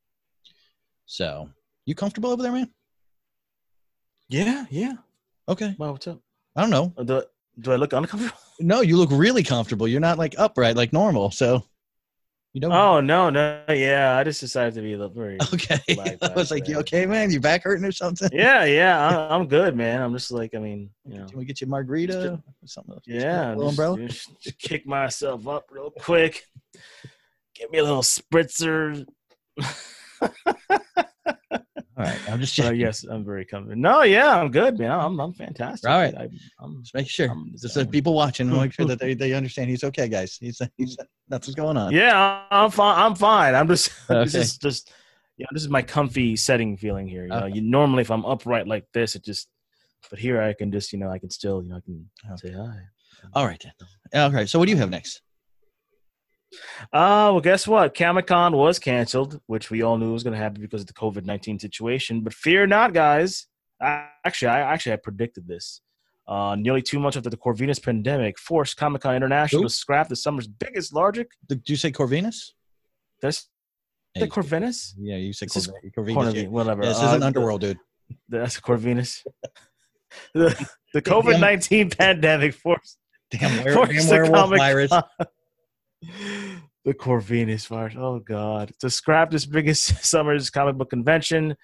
So, you comfortable over there, man? Yeah, yeah. Okay. Well, what's up? I don't know. Uh, Do, do I look uncomfortable? No, you look really comfortable. You're not like upright like normal. So, you don't. Oh no, no, yeah. I just decided to be a little very. Okay. Like I was that, like, you man. okay, man? You back hurting or something? Yeah, yeah. I, I'm good, man. I'm just like, I mean, you know, Can we get you a margarita or something? else? yeah. A little Just, umbrella? just- just kick myself up real quick. Get me a little spritzer. All right. I'm just So checking. yes, I'm very comfortable. No, yeah, I'm good, man. I'm I'm fantastic. All right. I, I'm, Just make sure. I'm- Just so people watching, make sure that they, they understand he's okay, guys. He's, he's nothing's going on. yeah, I'm fine. I'm fine. I'm just this Okay. is just you know, this is my comfy setting feeling here. You know, Okay. you normally if I'm upright like this, it just but here I can just, you know, I can still, you know, I can Okay. say hi. All right. Then. All right. So what do you have next? Uh, well, guess what? Comic-Con was canceled, which we all knew was going to happen because of the COVID nineteen situation. But fear not, guys. I, actually, I actually I predicted this. Uh, nearly two months after the Corvinus pandemic forced Comic-Con International Who? to scrap the summer's biggest, largest. Did you say Corvinus? That's The Corvinus? Yeah, you said This is Corvinus. Corvinus, Corvinus, yeah. whatever. Yeah, this Uh, isn't Underworld, dude. the, that's Corvinus. the the COVID nineteen pandemic forced Damn, were, forced damn the werewolf Comic virus. The Corvinus virus. Oh God! To scrap this biggest summer's comic book convention,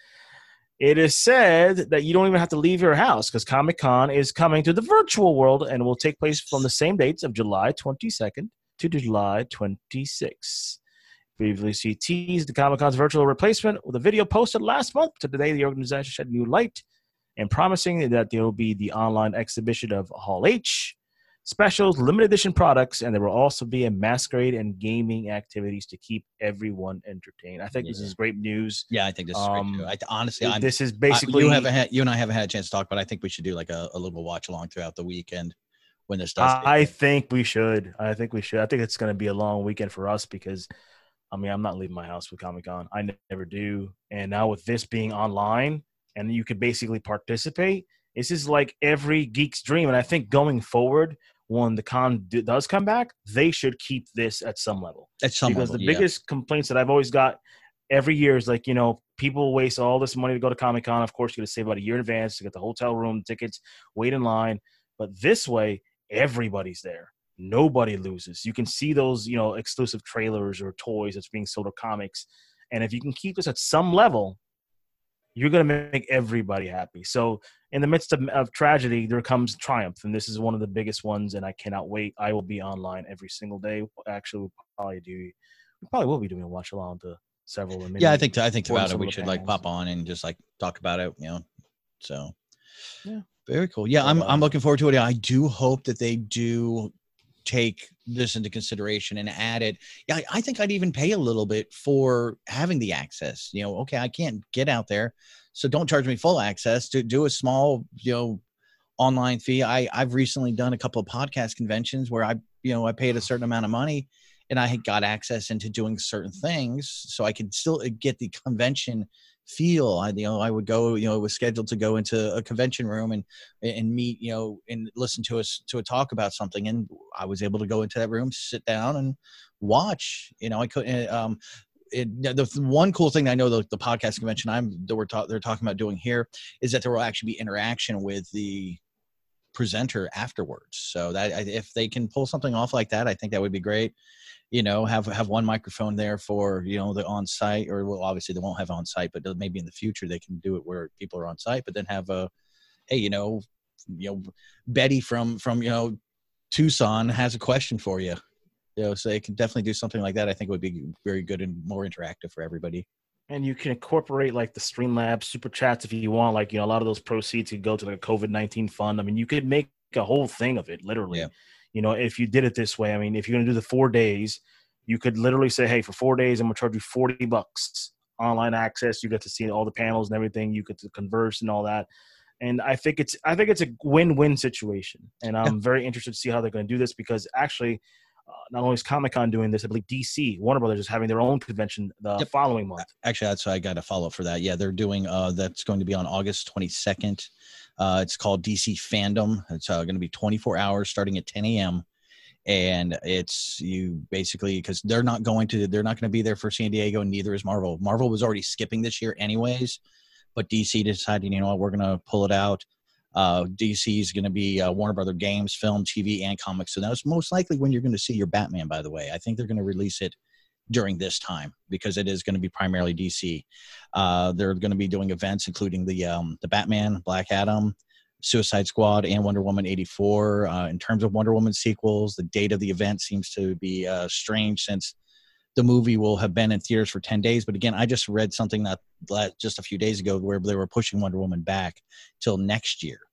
it is said that you don't even have to leave your house because Comic Con is coming to the virtual world and will take place from the same dates of July twenty-second to July twenty-sixth. Previously teased the Comic Con's virtual replacement with a video posted last month. To today, the organization shed new light and promising that there will be the online exhibition of Hall H, specials, limited edition products, and there will also be a masquerade and gaming activities to keep everyone entertained. I think Yeah. this is great news. Yeah, I think this is Um, great too. I, honestly, I'm, This is I, basically you haven't had you and I haven't had a chance to talk, but I think we should do like a, a little watch along throughout the weekend when this does. I, I think we should. I think we should. I think it's going to be a long weekend for us because, I mean, I'm not leaving my house with Comic Con. I never do. And now with this being online and you could basically participate, this is like every geek's dream. And I think going forward, when the con d- does come back, they should keep this at some level. At some because level, the yeah. biggest complaints that I've always got every year is like, you know, people waste all this money to go to Comic Con. Of course, you got to save about a year in advance to get the hotel room, tickets, wait in line. But this way, everybody's there. Nobody loses. You can see those, you know, exclusive trailers or toys that's being sold or comics. And if you can keep this at some level, you're going to make everybody happy. So in the midst of, of tragedy, there comes triumph. And this is one of the biggest ones. And I cannot wait. I will be online every single day. Actually, we'll probably do, we probably will be doing a watch along to several. And Yeah, I think, I think for about it, some we of the should like panels. pop on and just like talk about it, you know? So Yeah. very cool. Yeah. I'm, I'm looking forward to it. I do hope that they do take this into consideration and add it. Yeah, I, I think I'd even pay a little bit for having the access. You know, okay, I can't get out there, so don't charge me full access. To do a small, you know, online fee. I I've recently done a couple of podcast conventions where I, you know, I paid a certain amount of money, and I had got access into doing certain things, so I could still get the convention feel. I, you know, I would go, you know, it was scheduled to go into a convention room and, and meet, you know, and listen to us to a talk about something. And I was able to go into that room, sit down and watch, you know, I couldn't, um, it, the one cool thing I know the, the podcast convention I'm that we're talking, they're talking about doing here is that there will actually be interaction with the presenter afterwards. So that if they can pull something off like that, I think that would be great. You know, have have one microphone there for, you know, the on-site, or well, obviously they won't have on-site, but maybe in the future they can do it where people are on-site, but then have a, hey, you know, you know, Betty from, from, you know, Tucson has a question for you. You know, so they can definitely do something like that. I think it would be very good and more interactive for everybody. And you can incorporate like the Streamlabs super chats if you want. Like, you know, a lot of those proceeds could go to the COVID nineteen fund. I mean, you could make a whole thing of it, literally. Yeah. You know, if you did it this way, I mean, if you're going to do the four days, you could literally say, hey, for four days, I'm going to charge you forty bucks online access. You get to see all the panels and everything. You get to converse and all that. And I think it's, I think it's a win-win situation. And I'm yeah. very interested to see how they're going to do this because actually, Uh, not only is Comic-Con doing this, I believe D C, Warner Brothers, is having their own convention the yep. following month. Actually, that's I got a follow-up for that. Yeah, they're doing uh, that's going to be on August twenty-second. Uh, it's called D C Fandom. It's uh, going to be twenty-four hours starting at ten a.m. And it's you basically because they're not going to they're not going to be there for San Diego, and neither is Marvel. Marvel was already skipping this year anyways, but D C decided, you know what, we're going to pull it out. Uh, D C is going to be uh, Warner Brother Games, film, T V, and comics. So that's most likely when you're going to see your Batman, by the way. I think they're going to release it during this time because it is going to be primarily D C. Uh, they're going to be doing events including the um, the Batman, Black Adam, Suicide Squad, and Wonder Woman eighty-four. Uh, in terms of Wonder Woman sequels, the date of the event seems to be uh, strange since the movie will have been in theaters for ten days. But again, I just read something that just a few days ago where they were pushing Wonder Woman back till next year.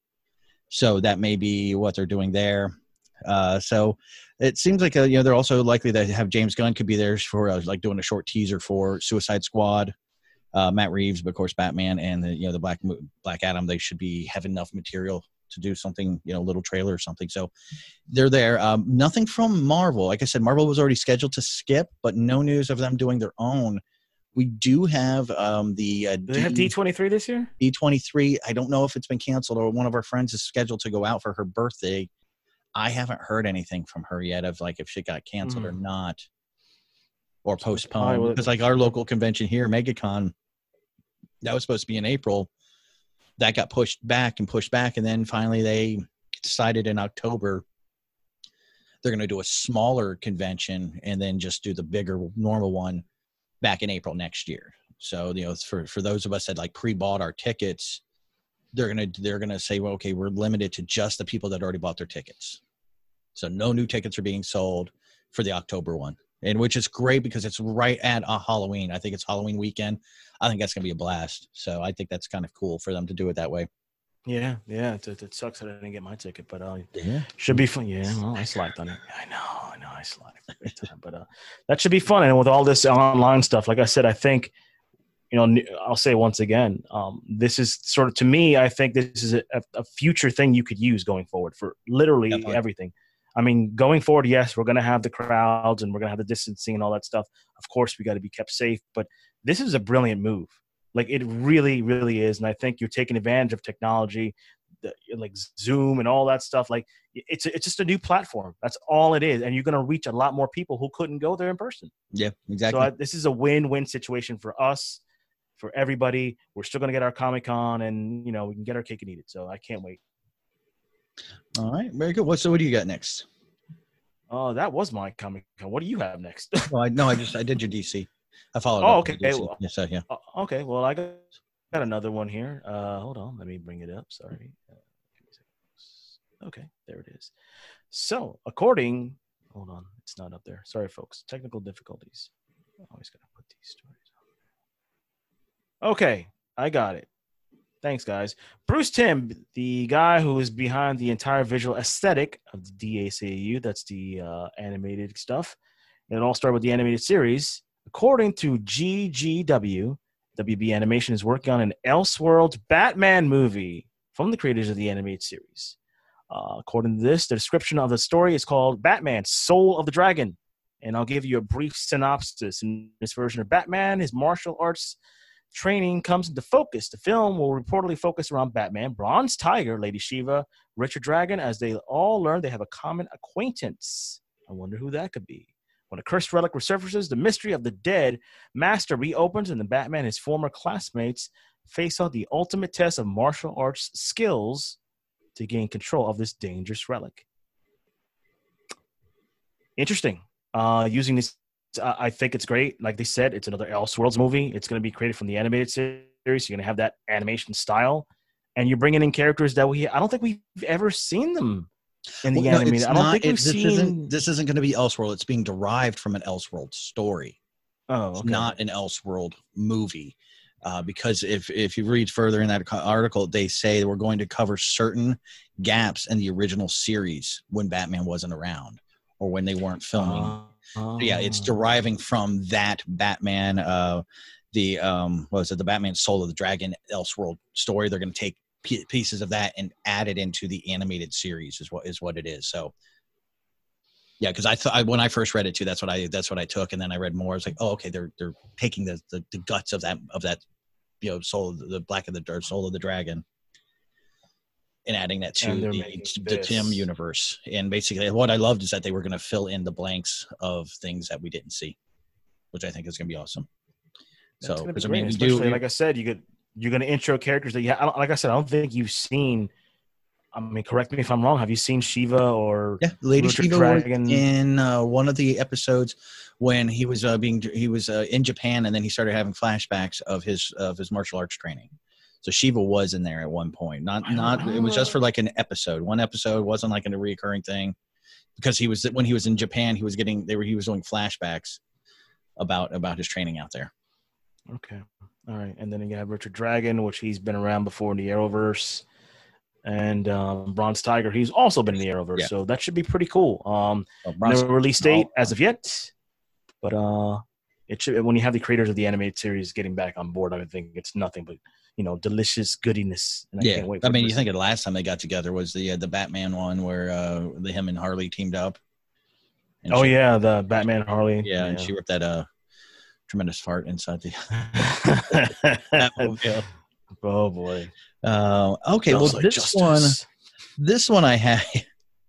So that may be what they're doing there. Uh, so it seems like, a, you know, they're also likely to have James Gunn could be there for uh, like doing a short teaser for Suicide Squad, uh, Matt Reeves, but of course, Batman and the, you know, the Black, Black Adam, they should be have enough material to do something, you know, little trailer or something. So they're there. Um, nothing from Marvel. Like I said, Marvel was already scheduled to skip, but no news of them doing their own. We do have um, the uh, do they have D twenty-three this year? D twenty-three. I don't know if it's been canceled or one of our friends is scheduled to go out for her birthday. I haven't heard anything from her yet of like if she got canceled mm. or not. or postponed. All right, well, because like our local convention here, MegaCon, that was supposed to be in April. That got pushed back and pushed back. And then finally they decided in October they're going to do a smaller convention and then just do the bigger normal one back in April next year. So, you know, for, for those of us that like pre-bought our tickets, they're going to, they're going to say, well, okay, we're limited to just the people that already bought their tickets. So no new tickets are being sold for the October one, and which is great because it's right at a Halloween. I think it's Halloween weekend. I think that's going to be a blast. So I think that's kind of cool for them to do it that way. Yeah, yeah. It, it sucks that I didn't get my ticket, but uh, Yeah. should be fun. Yeah, well, I slacked on it. I know, I know, I slacked. But uh, that should be fun. And with all this online stuff, like I said, I think, you know, I'll say once again, um, this is sort of, to me, I think this is a, a future thing you could use going forward for literally Definitely. everything. I mean, going forward, yes, we're going to have the crowds and we're going to have the distancing and all that stuff. Of course, we got to be kept safe, but this is a brilliant move. Like, it really, really is. And I think you're taking advantage of technology, the, like Zoom and all that stuff. Like, it's it's just a new platform. That's all it is. And you're going to reach a lot more people who couldn't go there in person. Yeah, exactly. So I, this is a win-win situation for us, for everybody. We're still going to get our Comic-Con, and, you know, we can get our cake and eat it. So I can't wait. All right, very good. What so what do you got next? Oh, that was my Comic-Con. What do you have next? Well, I no, I just I did your D C. I followed. Oh, up with okay. D C. Well, yes, uh, yeah. Uh, okay, well, I got, got another one here. Uh, hold on, let me bring it up. Sorry. Uh, okay, there it is. So, according, hold on, it's not up there. Sorry, folks. Technical difficulties. I always gotta put these stories on. Okay, I got it. Thanks, guys. Bruce Timm, the guy who is behind the entire visual aesthetic of the D A C U, that's the uh, animated stuff. And it all started with the animated series. According to G G W, W B Animation is working on an Elseworlds Batman movie from the creators of the animated series. Uh, according to this, the description of the story is called Batman, Soul of the Dragon. And I'll give you a brief synopsis. In this version of Batman, his martial arts training comes into focus. The film will reportedly focus around Batman, Bronze Tiger, Lady Shiva, Richard Dragon, as they all learn they have a common acquaintance. I wonder who that could be. When a cursed relic resurfaces, the mystery of the dead master reopens, and the Batman and his former classmates face out the ultimate test of martial arts skills to gain control of this dangerous relic. Interesting. Uh, using this, uh, I think it's great. Like they said, it's another Elseworlds movie. It's going to be created from the animated series. You're going to have that animation style, and you're bringing in characters that we, I don't think we've ever seen them in the Well, no, animated. it's I don't not- think it- we've this seen. Isn't, this isn't going to be Elseworld. It's being derived from an Elseworld story. Oh, It's okay. not an Elseworld movie. Uh, because if, if you read further in that co- article, they say we're going to cover certain gaps in the original series when Batman wasn't around or when they weren't filming. Uh, So, yeah, it's oh. deriving from that Batman, uh, the um, what was it, the Batman Soul of the Dragon Elseworld story. They're going to take p- pieces of that and add it into the animated series. Is what is what it is. So, yeah, because I thought when I first read it too, that's what I that's what I took, and then I read more. I was like, oh, okay, they're they're taking the the, the guts of that of that, you know, soul of the, the black of the or soul of the dragon, and adding that to And they're the, making the this. Tim universe. And basically, what I loved is that they were going to fill in the blanks of things that we didn't see, which I think is going to be awesome. That's So, gonna be because I great, mean, we especially do, like I said, you could you're going to intro characters that you ha- I don't- like I said, I don't think you've seen. I mean, correct me if I'm wrong. Have you seen Shiva or yeah, Lady Richard Shiva was Dragon? in uh, one of the episodes when he was uh, being he was uh, in Japan, and then he started having flashbacks of his of his martial arts training. So Shiva was in there at one point. Not I don't- not I don't it was just know. for like an episode. One episode wasn't like a recurring thing because he was when he was in Japan, he was getting they were he was doing flashbacks about about his training out there. Okay, all right, and then you have Richard Dragon, which he's been around before in the Arrowverse, and um, Bronze Tiger, he's also been in the Arrowverse, Yeah. so that should be pretty cool. Um, So Bronze- no release date Oh, as of yet, but uh, it should. When you have the creators of the animated series getting back on board, I would think it's nothing but you know delicious goodiness. And I yeah, can't wait. I for mean, it you to- think of the last time they got together was the uh, the Batman one where uh, the him and Harley teamed up. And Oh she- yeah, the Batman Harley. yeah, and she ripped that uh tremendous fart inside the yeah. Batmobile. Oh boy. Uh, okay, well Smells like this justice. one, this one I had,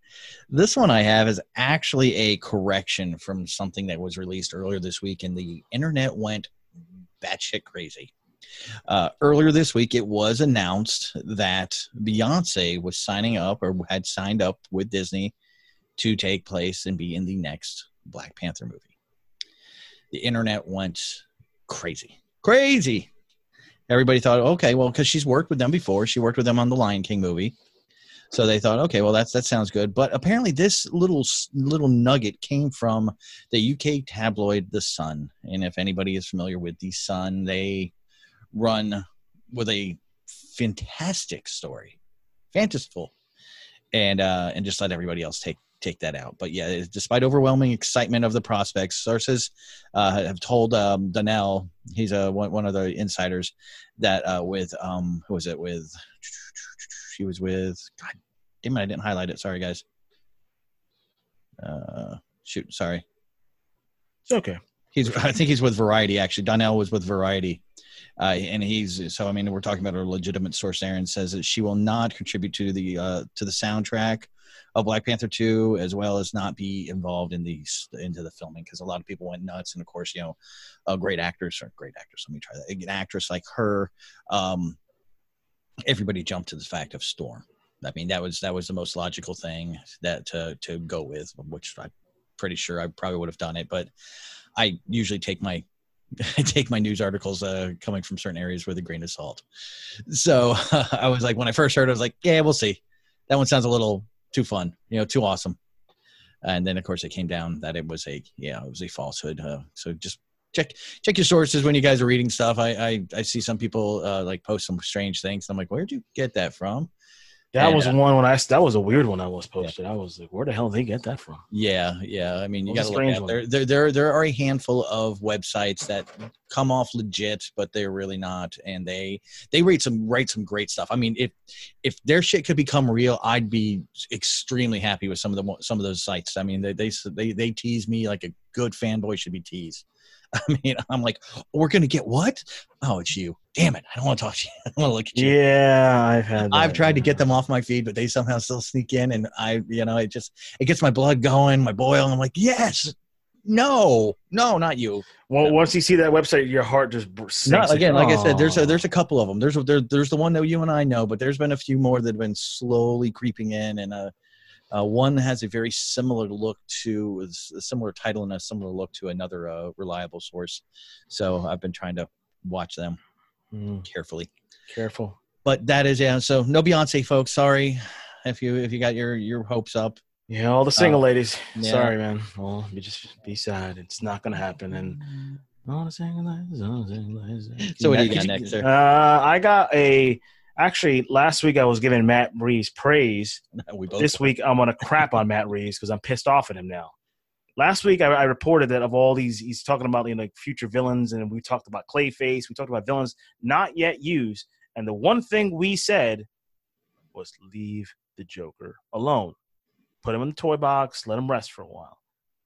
This one I have is actually a correction from something that was released earlier this week, and the internet went batshit crazy. Uh, earlier this week, it was announced that Beyonce was signing up or had signed up with Disney to take place and be in the next Black Panther movie. The internet went crazy. Crazy. Everybody thought, okay, well, because she's worked with them before. She worked with them on the Lion King movie. So they thought, okay, well, that's that sounds good. But apparently this little little nugget came from the U K tabloid The Sun. And if anybody is familiar with The Sun, they run with a fantastic story, fantastical, and uh, and just let everybody else take take that out. But yeah, despite overwhelming excitement of the prospects, sources uh, have told um, Donnell, he's a one, one of the insiders, that uh, with um, who was it with? He was with. God damn it! I didn't highlight it. Sorry, guys. Uh, shoot, sorry. It's okay. He's. I think he's with Variety. Actually, Donnell was with Variety. Uh, and he's so. I mean, we're talking about a legitimate source there, and says that she will not contribute to the uh, to the soundtrack of Black Panther two, as well as not be involved in the into the filming, because a lot of people went nuts. And of course, you know, a great actors or great actors. Let me try that. An actress like her, um, everybody jumped to the fact of Storm. I mean, that was that was the most logical thing that to to go with, which I'm pretty sure I probably would have done it, but I usually take my I take my news articles uh, coming from certain areas with a grain of salt. So uh, I was like, when I first heard it, I was like, yeah, we'll see. That one sounds a little too fun, you know, too awesome. And then, of course, it came down that it was a, yeah, it was a falsehood. Uh, so just check check your sources when you guys are reading stuff. I I, I see some people uh, like post some strange things. I'm like, where'd you get that from? That and, was uh, one when I that was a weird one I was posted. Yeah. I was like, where the hell did they get that from? Yeah, yeah. I mean, you got to look at one. there, there. There, there are a handful of websites that come off legit, but they're really not, and they they write some write some great stuff. I mean, if if their shit could become real, I'd be extremely happy with some of the some of those sites. I mean, they they they, they tease me like a good fanboy should be teased. I mean, I'm like, we're gonna get what? Oh, it's you. Damn it! I don't want to talk to you. I want to look at you. Yeah, I've had. That, I've tried yeah. to get them off my feed, but they somehow still sneak in, and I, you know, it just it gets my blood going, my boil. And I'm like, yes, no, no, not you. Well, no. Once you see that website, your heart just sinks. Not again, like oh. I said, there's a, there's a couple of them. There's there, there's the one that you and I know, but there's been a few more that have been slowly creeping in, and uh, uh one has a very similar look to a similar title and a similar look to another uh, reliable source. So I've been trying to watch them mm. carefully. Careful. But that is, yeah. So no Beyonce, folks. Sorry if you if you got your your hopes up. Yeah, all the single uh, ladies. Yeah. Sorry, man. Well, you just be sad. It's not gonna happen. And all the single ladies, all the single ladies. So what do you got next, sir? Uh, I got a. Actually, last week I was giving Matt Reeves praise. We both this week I'm gonna crap on Matt Reeves because I'm pissed off at him now. Last week I, I reported that of all these, he's talking about, you know, like future villains, and we talked about Clayface. We talked about villains not yet used, and the one thing we said was leave the Joker alone. Put him in the toy box, let him rest for a while.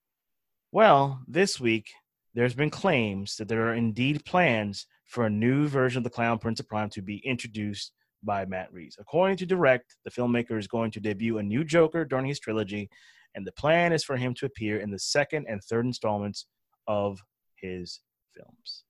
Well, this week there's been claims that there are indeed plans for a new version of the Clown Prince of Crime to be introduced by Matt Reeves. According to Direct, the filmmaker is going to debut a new Joker during his trilogy, and the plan is for him to appear in the second and third installments of his films.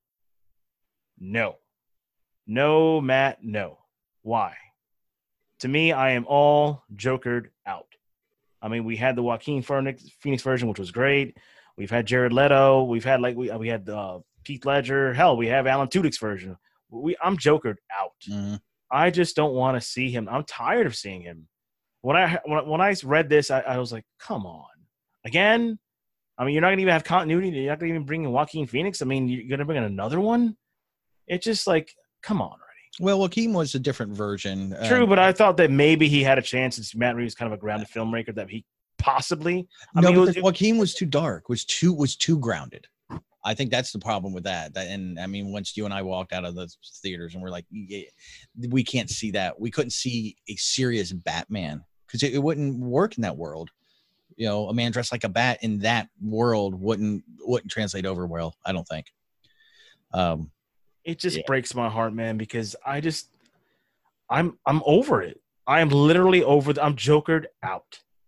No. No, Matt, no. Why? To me, I am all Jokered out. I mean, we had the Joaquin Phoenix version, which was great. We've had Jared Leto. We've had, like, we we had uh, Heath Ledger. Hell, we have Alan Tudyk's version. We I'm Jokered out. Mm-hmm. I just don't want to see him. I'm tired of seeing him. When I when, when I read this, I, I was like, come on. Again? I mean, you're not going to even have continuity. You're not going to even bring in Joaquin Phoenix. I mean, you're going to bring in another one? It's just like, come on already. Well, Joaquin was a different version. True, um, but I thought that maybe he had a chance since Matt Reeves is kind of a grounded filmmaker that he possibly. I no, mean, because was, Joaquin was too dark, was too was too grounded. I think that's the problem with that. that. And I mean, once you and I walked out of the theaters and we're like, yeah, we can't see that. We couldn't see a serious Batman because it, it wouldn't work in that world. You know, a man dressed like a bat in that world wouldn't wouldn't translate over well, I don't think. Um, it just yeah. breaks my heart, man, because I just, I'm I'm over it. I am literally over. The, I'm Jokered out.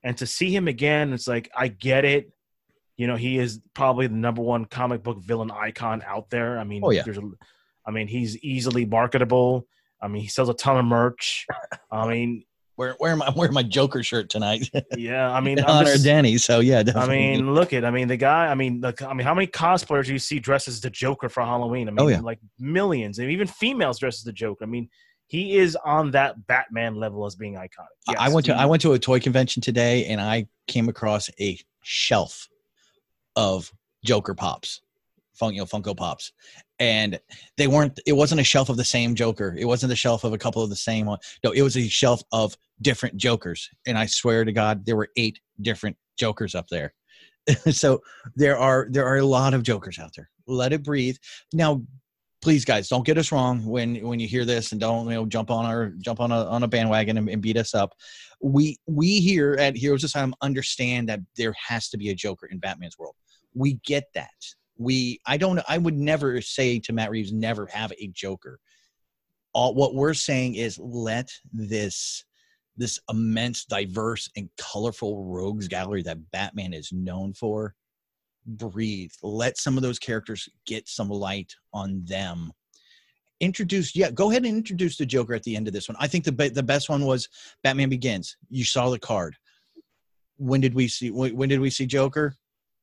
And to see him again, it's like, I get it. You know, he is probably the number one comic book villain icon out there. I mean, Oh, yeah. there's a, I mean, he's easily marketable. I mean, he sells a ton of merch. I mean, Wear, wear my wear my Joker shirt tonight. yeah, I mean, in I'm honor just, of Danny. So yeah, I definitely. mean, look at, I mean, the guy, I mean, the, I mean, how many cosplayers do you see dressed as the Joker for Halloween? I mean, Oh, yeah. like millions, and even females dressed as the Joker. I mean, he is on that Batman level as being iconic. Yes, I went to we- I went to a toy convention today, and I came across a shelf of Joker pops, fun, you know, Funko Pops, and they weren't. It wasn't a shelf of the same Joker. It wasn't a shelf of a couple of the same one. No, it was a shelf of different Jokers, and I swear to God, there were eight different Jokers up there. So there are there are a lot of Jokers out there. Let it breathe. Now, please, guys, don't get us wrong when when you hear this, and don't, you know, jump on our jump on a on a bandwagon and, and beat us up. We we here at Heroes Asylum understand that there has to be a Joker in Batman's world. We get that. We I don't I would never say to Matt Reeves, never have a Joker. All what we're saying is let this this immense, diverse, and colorful rogues gallery that Batman is known for breathe. Let some of those characters get some light on them. Introduce, yeah, go ahead and introduce the Joker at the end of this one. I think the be- the best one was Batman Begins. You saw the card. When did we see? When, when did we see Joker?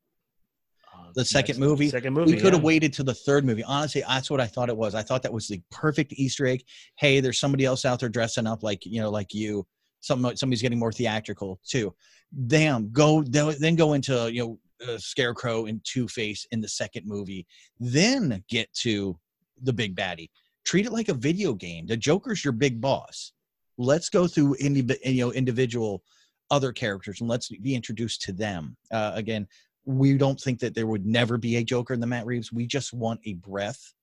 The second movie. Second movie. We could have yeah. waited till the third movie. Honestly, that's what I thought it was. I thought that was the perfect Easter egg. Hey, there's somebody else out there dressing up like, you know, like you. Some somebody's getting more theatrical too. Damn, go then go into, you know, uh, Scarecrow and Two-Face in the second movie. Then get to the big baddie. Treat it like a video game. The Joker's your big boss. Let's go through indi- you know individual other characters and let's be introduced to them. Uh, again, we don't think that there would never be a Joker in the Matt Reeves. We just want a breath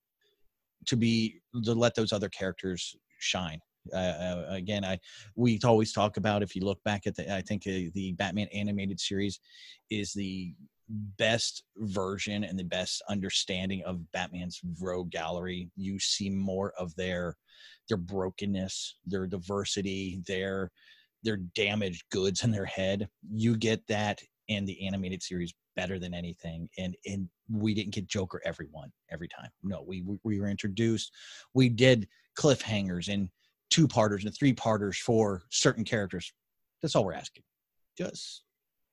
to be to let those other characters shine. Uh, uh, again, I we always talk about, if you look back at the, I think uh, the Batman animated series is the best version and the best understanding of Batman's rogue gallery. You see more of their their brokenness, their diversity, their their damaged goods in their head. You get that in the animated series better than anything. And and we didn't get Joker everyone every time. No, we we, we were introduced. We did cliffhangers and two parters and three parters for certain characters. That's all we're asking. Just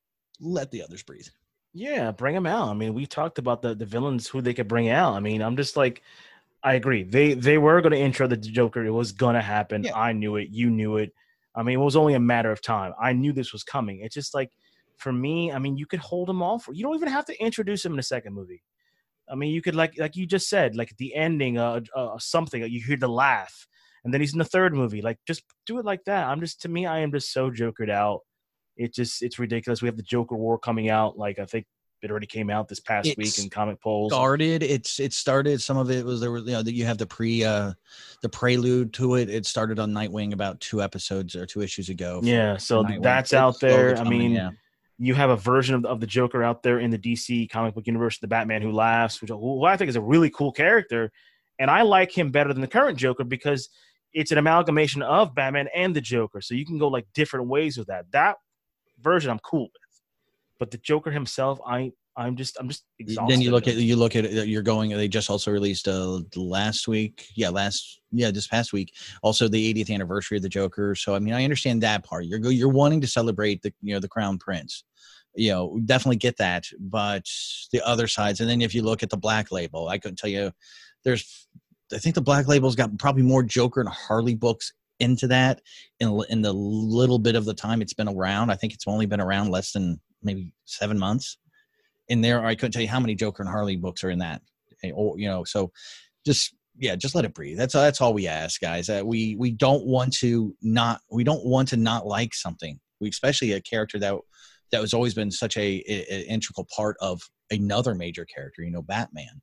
let the others breathe. Yeah, bring them out. I mean, we talked about the, the villains who they could bring out. I mean, I'm just like, I agree. They they were going to intro the Joker. It was going to happen. Yeah. I knew it. You knew it. I mean, it was only a matter of time. I knew this was coming. It's just like, for me, I mean, you could hold them all for. You don't even have to introduce him in the second movie. I mean, you could, like like you just said, like the ending, uh, uh something, you hear the laugh. And then he's in the third movie. Like, just do it like that. I'm just, to me, I am just so Jokered out. It just, it's ridiculous. We have the Joker War coming out. Like, I think it already came out this past It's week in comic polls. Started. It's it started. Some of it was there. Was, you know, you have the pre, uh, the prelude to it. It started on Nightwing about two episodes or two issues ago. Yeah, so Nightwing. that's It's out there. slowly I coming, mean, yeah. you have a version of, of the Joker out there in the D C comic book universe, the Batman Who Laughs, which who I think is a really cool character. And I like him better than the current Joker because it's an amalgamation of Batman and the Joker. So you can go like different ways with that. That version I'm cool with. But the Joker himself, I I'm just I'm just exhausted. Then you look at you look at it, you're going. They just also released uh last week. Yeah, last yeah, this past week. Also the eightieth anniversary of the Joker. So I mean, I understand that part. You're go you're wanting to celebrate the you know the Crown Prince. You know, definitely get that. But the other sides, and then if you look at the Black Label, I couldn't tell you. There's, I think the Black Label's got probably more Joker and Harley books into that in in the little bit of the time it's been around. I think it's only been around less than maybe seven months. In there, I couldn't tell you how many Joker and Harley books are in that. Or, you know, so just yeah, just let it breathe. That's that's all we ask, guys. Uh, we we don't want to not we don't want to not like something. We especially a character that that has always been such a, a an integral part of another major character. You know, Batman.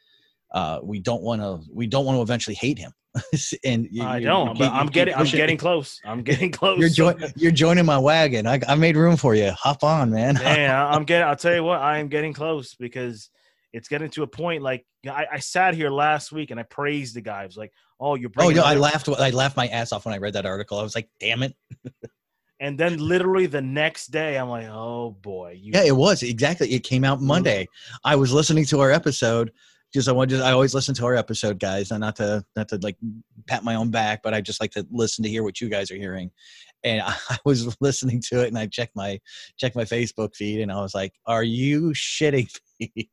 Uh, we don't want to we don't want to eventually hate him. and you, I you, don't, you but keep- I'm you getting keep I'm pushing- getting close. I'm getting close. You're joining. You're joining my wagon. I, I made room for you. Hop on, man. Man, I- I'm getting. I'll tell you what, I am getting close because it's getting to a point. Like I, I sat here last week and I praised the guy. I was like, "Oh, you're Oh bringing." no, I other-" laughed. I laughed my ass off when I read that article. I was like, "Damn it!" And then literally the next day, I'm like, oh boy. You- Yeah, it was exactly. It came out Monday. I was listening to our episode. Just I want just I always listen to our episode, guys, and not to not to like pat my own back, but I just like to listen to hear what you guys are hearing. And I, I was listening to it, and I checked my checked my Facebook feed, and I was like, "Are you shitting me?"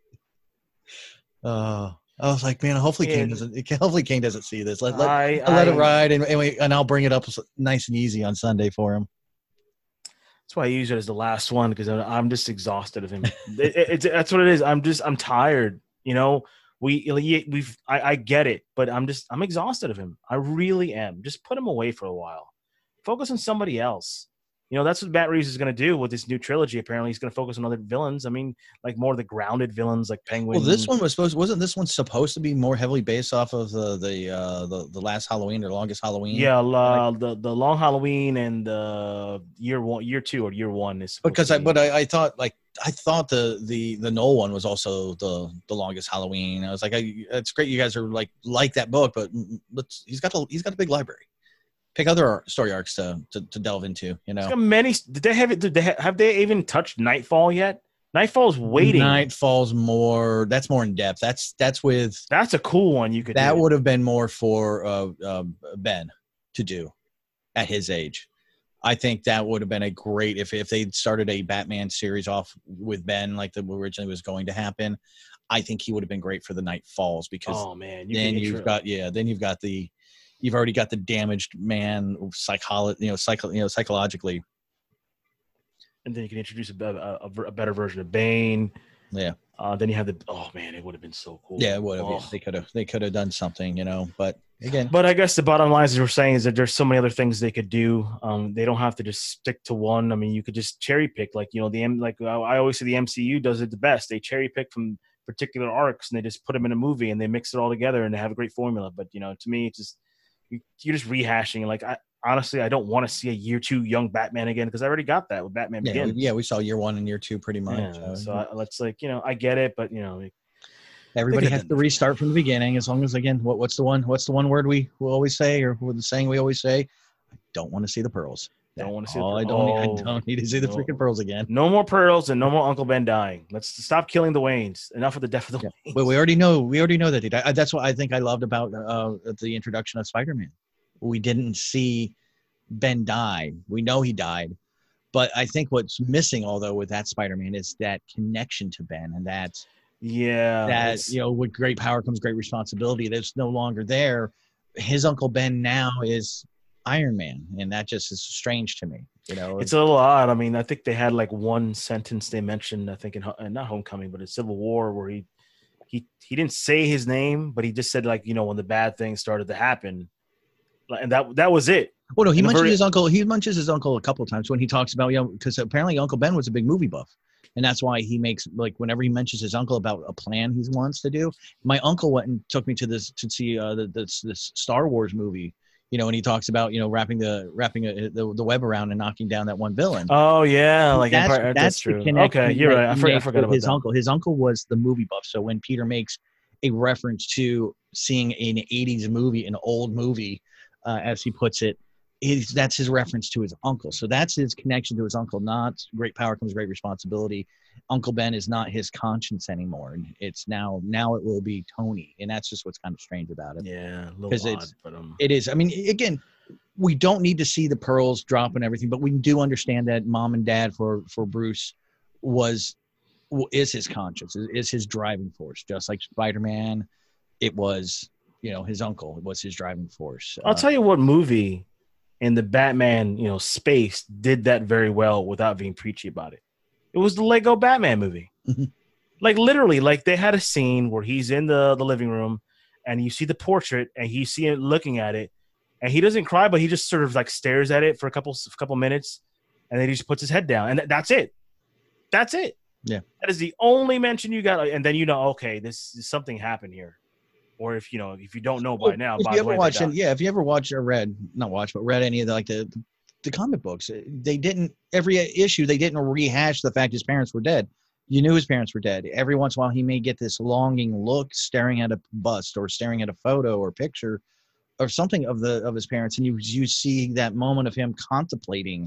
uh, I was like, "Man, hopefully Kane And doesn't. Hopefully Kane doesn't see this. Let let, I, let it I- ride, and and, we, and I'll bring it up nice and easy on Sunday for him." That's why I use it as the last one because I'm just exhausted of him. it, it, it's that's what it is. I'm just I'm tired. You know, we we've I, I get it, but I'm just I'm exhausted of him. I really am. Just put him away for a while. Focus on somebody else. You know, that's what Matt Reeves is going to do with this new trilogy. Apparently, he's going to focus on other villains. I mean, like more of the grounded villains, like Penguin. Well, this one was supposed wasn't this one supposed to be more heavily based off of the the uh, the, the last Halloween or longest Halloween? Yeah, uh, the the Long Halloween and the year one, year two, or year one is because I be. but I, I thought like I thought the the the Knoll one was also the the longest Halloween. I was like, I, it's great you guys are like like that book, but let's he's got a he's got a big library. Pick other story arcs to, to, to delve into, you know. He's got many. Did they have it? Did they have, have they even touched Nightfall yet? Nightfall's waiting. Nightfall's more. That's more in depth. That's that's with. That's a cool one. You could. That do. would have been more for uh, uh, Ben to do, at his age. I think that would have been a great if if they'd started a Batman series off with Ben like the originally was going to happen. I think he would have been great for the Night Falls because oh man, you then you've got yeah, then you've got the you've already got the damaged man psycholo- you know, psycho- you know, psychologically. And then you can introduce a, a, a better version of Bane. Yeah. Uh, then you have the oh man, it would have been so cool. Yeah, it would have. Oh. Yeah. They could have. They could have done something, you know. But again, but I guess the bottom line, as we're saying, is that there's so many other things they could do. Um, they don't have to just stick to one. I mean, you could just cherry pick, like you know, the M. Like I always say, the M C U does it the best. They cherry pick from particular arcs and they just put them in a movie and they mix it all together and they have a great formula. But you know, to me, it's just you, you're just rehashing. Like I honestly, I don't want to see a year two young Batman again because I already got that with Batman yeah, Begins. yeah, we saw year one and year two pretty much. Yeah, uh, so I, let's like you know, I get it, but you know, everybody has to restart from the beginning. As long as again, what, what's the one? What's the one word we will always say, or what the saying we always say? I don't want to see the pearls. Don't want to see. Oh, the I pearls. don't. Oh, I don't need to see the no. freaking pearls again. No more pearls and no more Uncle Ben dying. Let's stop killing the Waynes. Enough of the death of the Yeah. Waynes. But we already know. We already know that. Dude. I, that's what I think I loved about uh, the introduction of Spider-Man. We didn't see Ben die. We know he died, but I think what's missing, although with that Spider-Man, is that connection to Ben, and that yeah, that you know, with great power comes great responsibility. That's no longer there. His Uncle Ben now is Iron Man, and that just is strange to me. You know, it's a little odd. I mean, I think they had like one sentence they mentioned. I think in uh, not Homecoming, but in Civil War, where he he he didn't say his name, but he just said like you know when the bad things started to happen, and that that was it. Well, no, he In the mentioned very- his uncle. He mentions his uncle a couple of times when he talks about, you know, because apparently Uncle Ben was a big movie buff, and that's why he makes like whenever he mentions his uncle about a plan he wants to do. My uncle went and took me to this to see uh, the, this this Star Wars movie, you know, and he talks about you know wrapping the wrapping a, the the web around and knocking down that one villain. Oh yeah, like that's, Empire, that's, that's the true. connection Okay, you're that right. I, he for, I makes forgot with about his that. uncle. His uncle was the movie buff, so when Peter makes a reference to seeing an eighties movie, an old movie, uh, as he puts it. Is that's his reference to his uncle. So that's his connection to his uncle, not great power comes great responsibility. Uncle Ben is not his conscience anymore. It's now, now it will be Tony. And that's just what's kind of strange about it. Yeah, a Because little odd, it's, but um, it is. I mean, again, we don't need to see the pearls drop and everything, but we do understand that mom and dad for, for Bruce was, is his conscience, is, is his driving force. Just like Spider-Man, it was, you know, his uncle was his driving force. I'll Uh, tell you what movie in the Batman, you know, space did that very well without being preachy about it. It was the Lego Batman movie. Mhm. Like literally, like they had a scene where he's in the, the living room and you see the portrait and you see him looking at it and he doesn't cry, but he just sort of like stares at it for a couple, a couple minutes and then he just puts his head down and th- that's it. That's it. Yeah. That is the only mention you got. And then, you know, okay, this is something happened here. Or if you know, if you don't know by Well, now, if by you the ever way, they watch, died. yeah, if you ever watched or read, not watched, but read any of the like the the comic books, they didn't every issue they didn't rehash the fact his parents were dead. You knew his parents were dead. Every once in a while, he may get this longing look, staring at a bust or staring at a photo or picture or something of the of his parents, and you you see that moment of him contemplating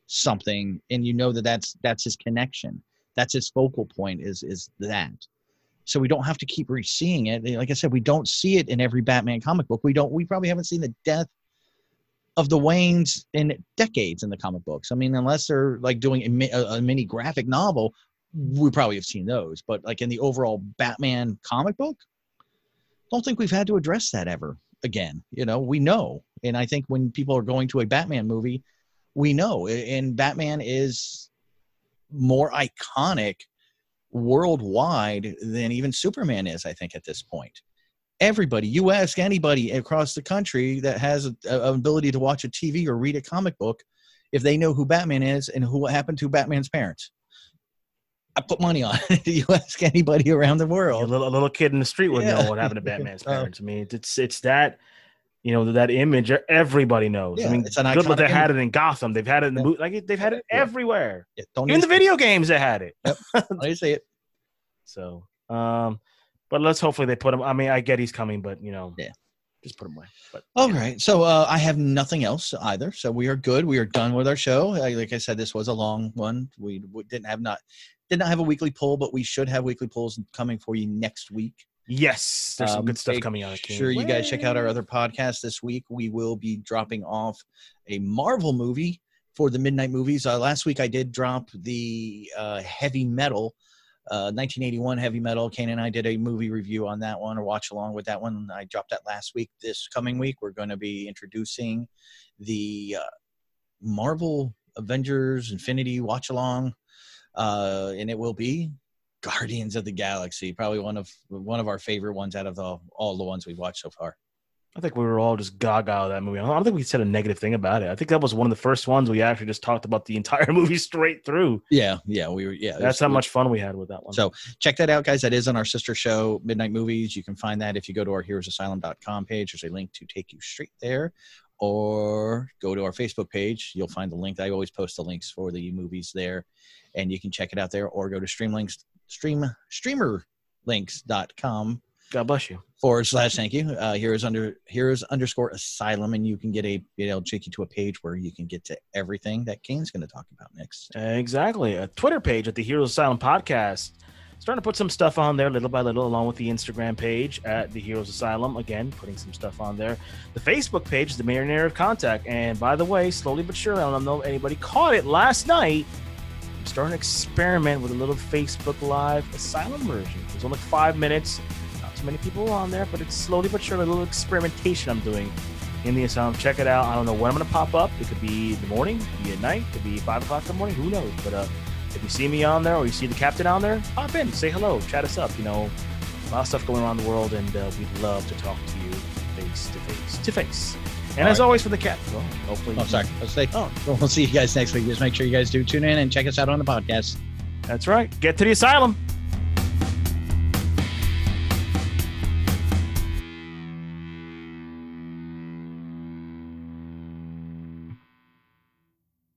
something, and you know that that's that's his connection. That's his focal point. Is is that. So we don't have to keep re-seeing it. Like I said, we don't see it in every Batman comic book. We don't. We probably haven't seen the death of the Waynes in decades in the comic books. I mean, unless they're like doing a, a mini graphic novel, we probably have seen those. But like in the overall Batman comic book, don't think we've had to address that ever again. You know, we know. And I think when people are going to a Batman movie, we know. And Batman is more iconic worldwide than even Superman is, I think, at this point. Everybody, you ask anybody across the country that has an ability to watch a T V or read a comic book, if they know who Batman is and who happened to Batman's parents. I put money on it. You ask anybody around the world. A little, a little kid in the street would yeah. know what happened to Batman's parents. I mean, it's it's that, you know, that image everybody knows. Yeah, I mean, it's an good that they image. had it in Gotham. They've had it in the Yeah. movie. Like they've had it Yeah. everywhere. Yeah, don't Even the even- video games, they had it. Yep. I see it. So, um, but let's hopefully they put him. I mean, I get he's coming, but you know, Yeah. just put him away. But All right. So uh, I have nothing else either. So we are good. We are done with our show. I, like I said, this was a long one. We, we didn't have not did not have a weekly poll, but we should have weekly polls coming for you next week. yes, there's some Um, good stuff make coming out. I can't Sure, you guys wait. check out our other podcast this week. We will be dropping off a Marvel movie for the Midnight Movies. Uh, last week I did drop the uh, Heavy Metal, uh, nineteen eighty-one Heavy Metal. Kane and I did a movie review on that one, or watch along with that one. I dropped that last week. This coming week, we're going to be introducing the uh, Marvel Avengers Infinity watch along, uh, and it will be Guardians of the Galaxy, probably one of one of our favorite ones out of the, all the ones we've watched so far. I think we were all just gaga of that movie. I don't think we said a negative thing about it. I think that was one of the first ones we actually just talked about the entire movie straight through. Yeah, yeah, we were. Yeah, it That's was- how much fun we had with that one. So check that out, guys. That is on our sister show, Midnight Movies. You can find that if you go to our heroes asylum dot com page. There's a link to take you straight there, or go to our Facebook page. You'll find the link. I always post the links for the movies there, and you can check it out there, or go to streamlinks stream streamerlinks dot com God bless you. forward slash thank you. Uh, heroes under heroes underscore asylum, and you can get a you know take you to a page where you can get to everything that Kane's going to talk about next. Exactly. A Twitter page at the Heroes Asylum Podcast. Starting to put some stuff on there little by little, along with the Instagram page at the Heroes Asylum. Again, putting some stuff on there. The Facebook page is the Marinara of Contact. And by the way, slowly but surely, I don't know if anybody caught it last night. I'm starting to experiment with a little Facebook Live Asylum version. It's only five minutes. Not too many people on there, but it's slowly but surely a little experimentation I'm doing in the Asylum. Check it out. I don't know when I'm going to pop up. It could be in the morning, it could be at night, it could be five o'clock in the morning. Who knows? But uh, if you see me on there or you see the captain on there, pop in, say hello, chat us up. You know, a lot of stuff going on in the world, and uh, we'd love to talk to you face to face to face. And All as right. always, for the cat, well, hopefully. Oh, sorry. Let's say, oh, we'll see you guys next week. Just make sure you guys do tune in and check us out on the podcast. That's right. Get to the asylum.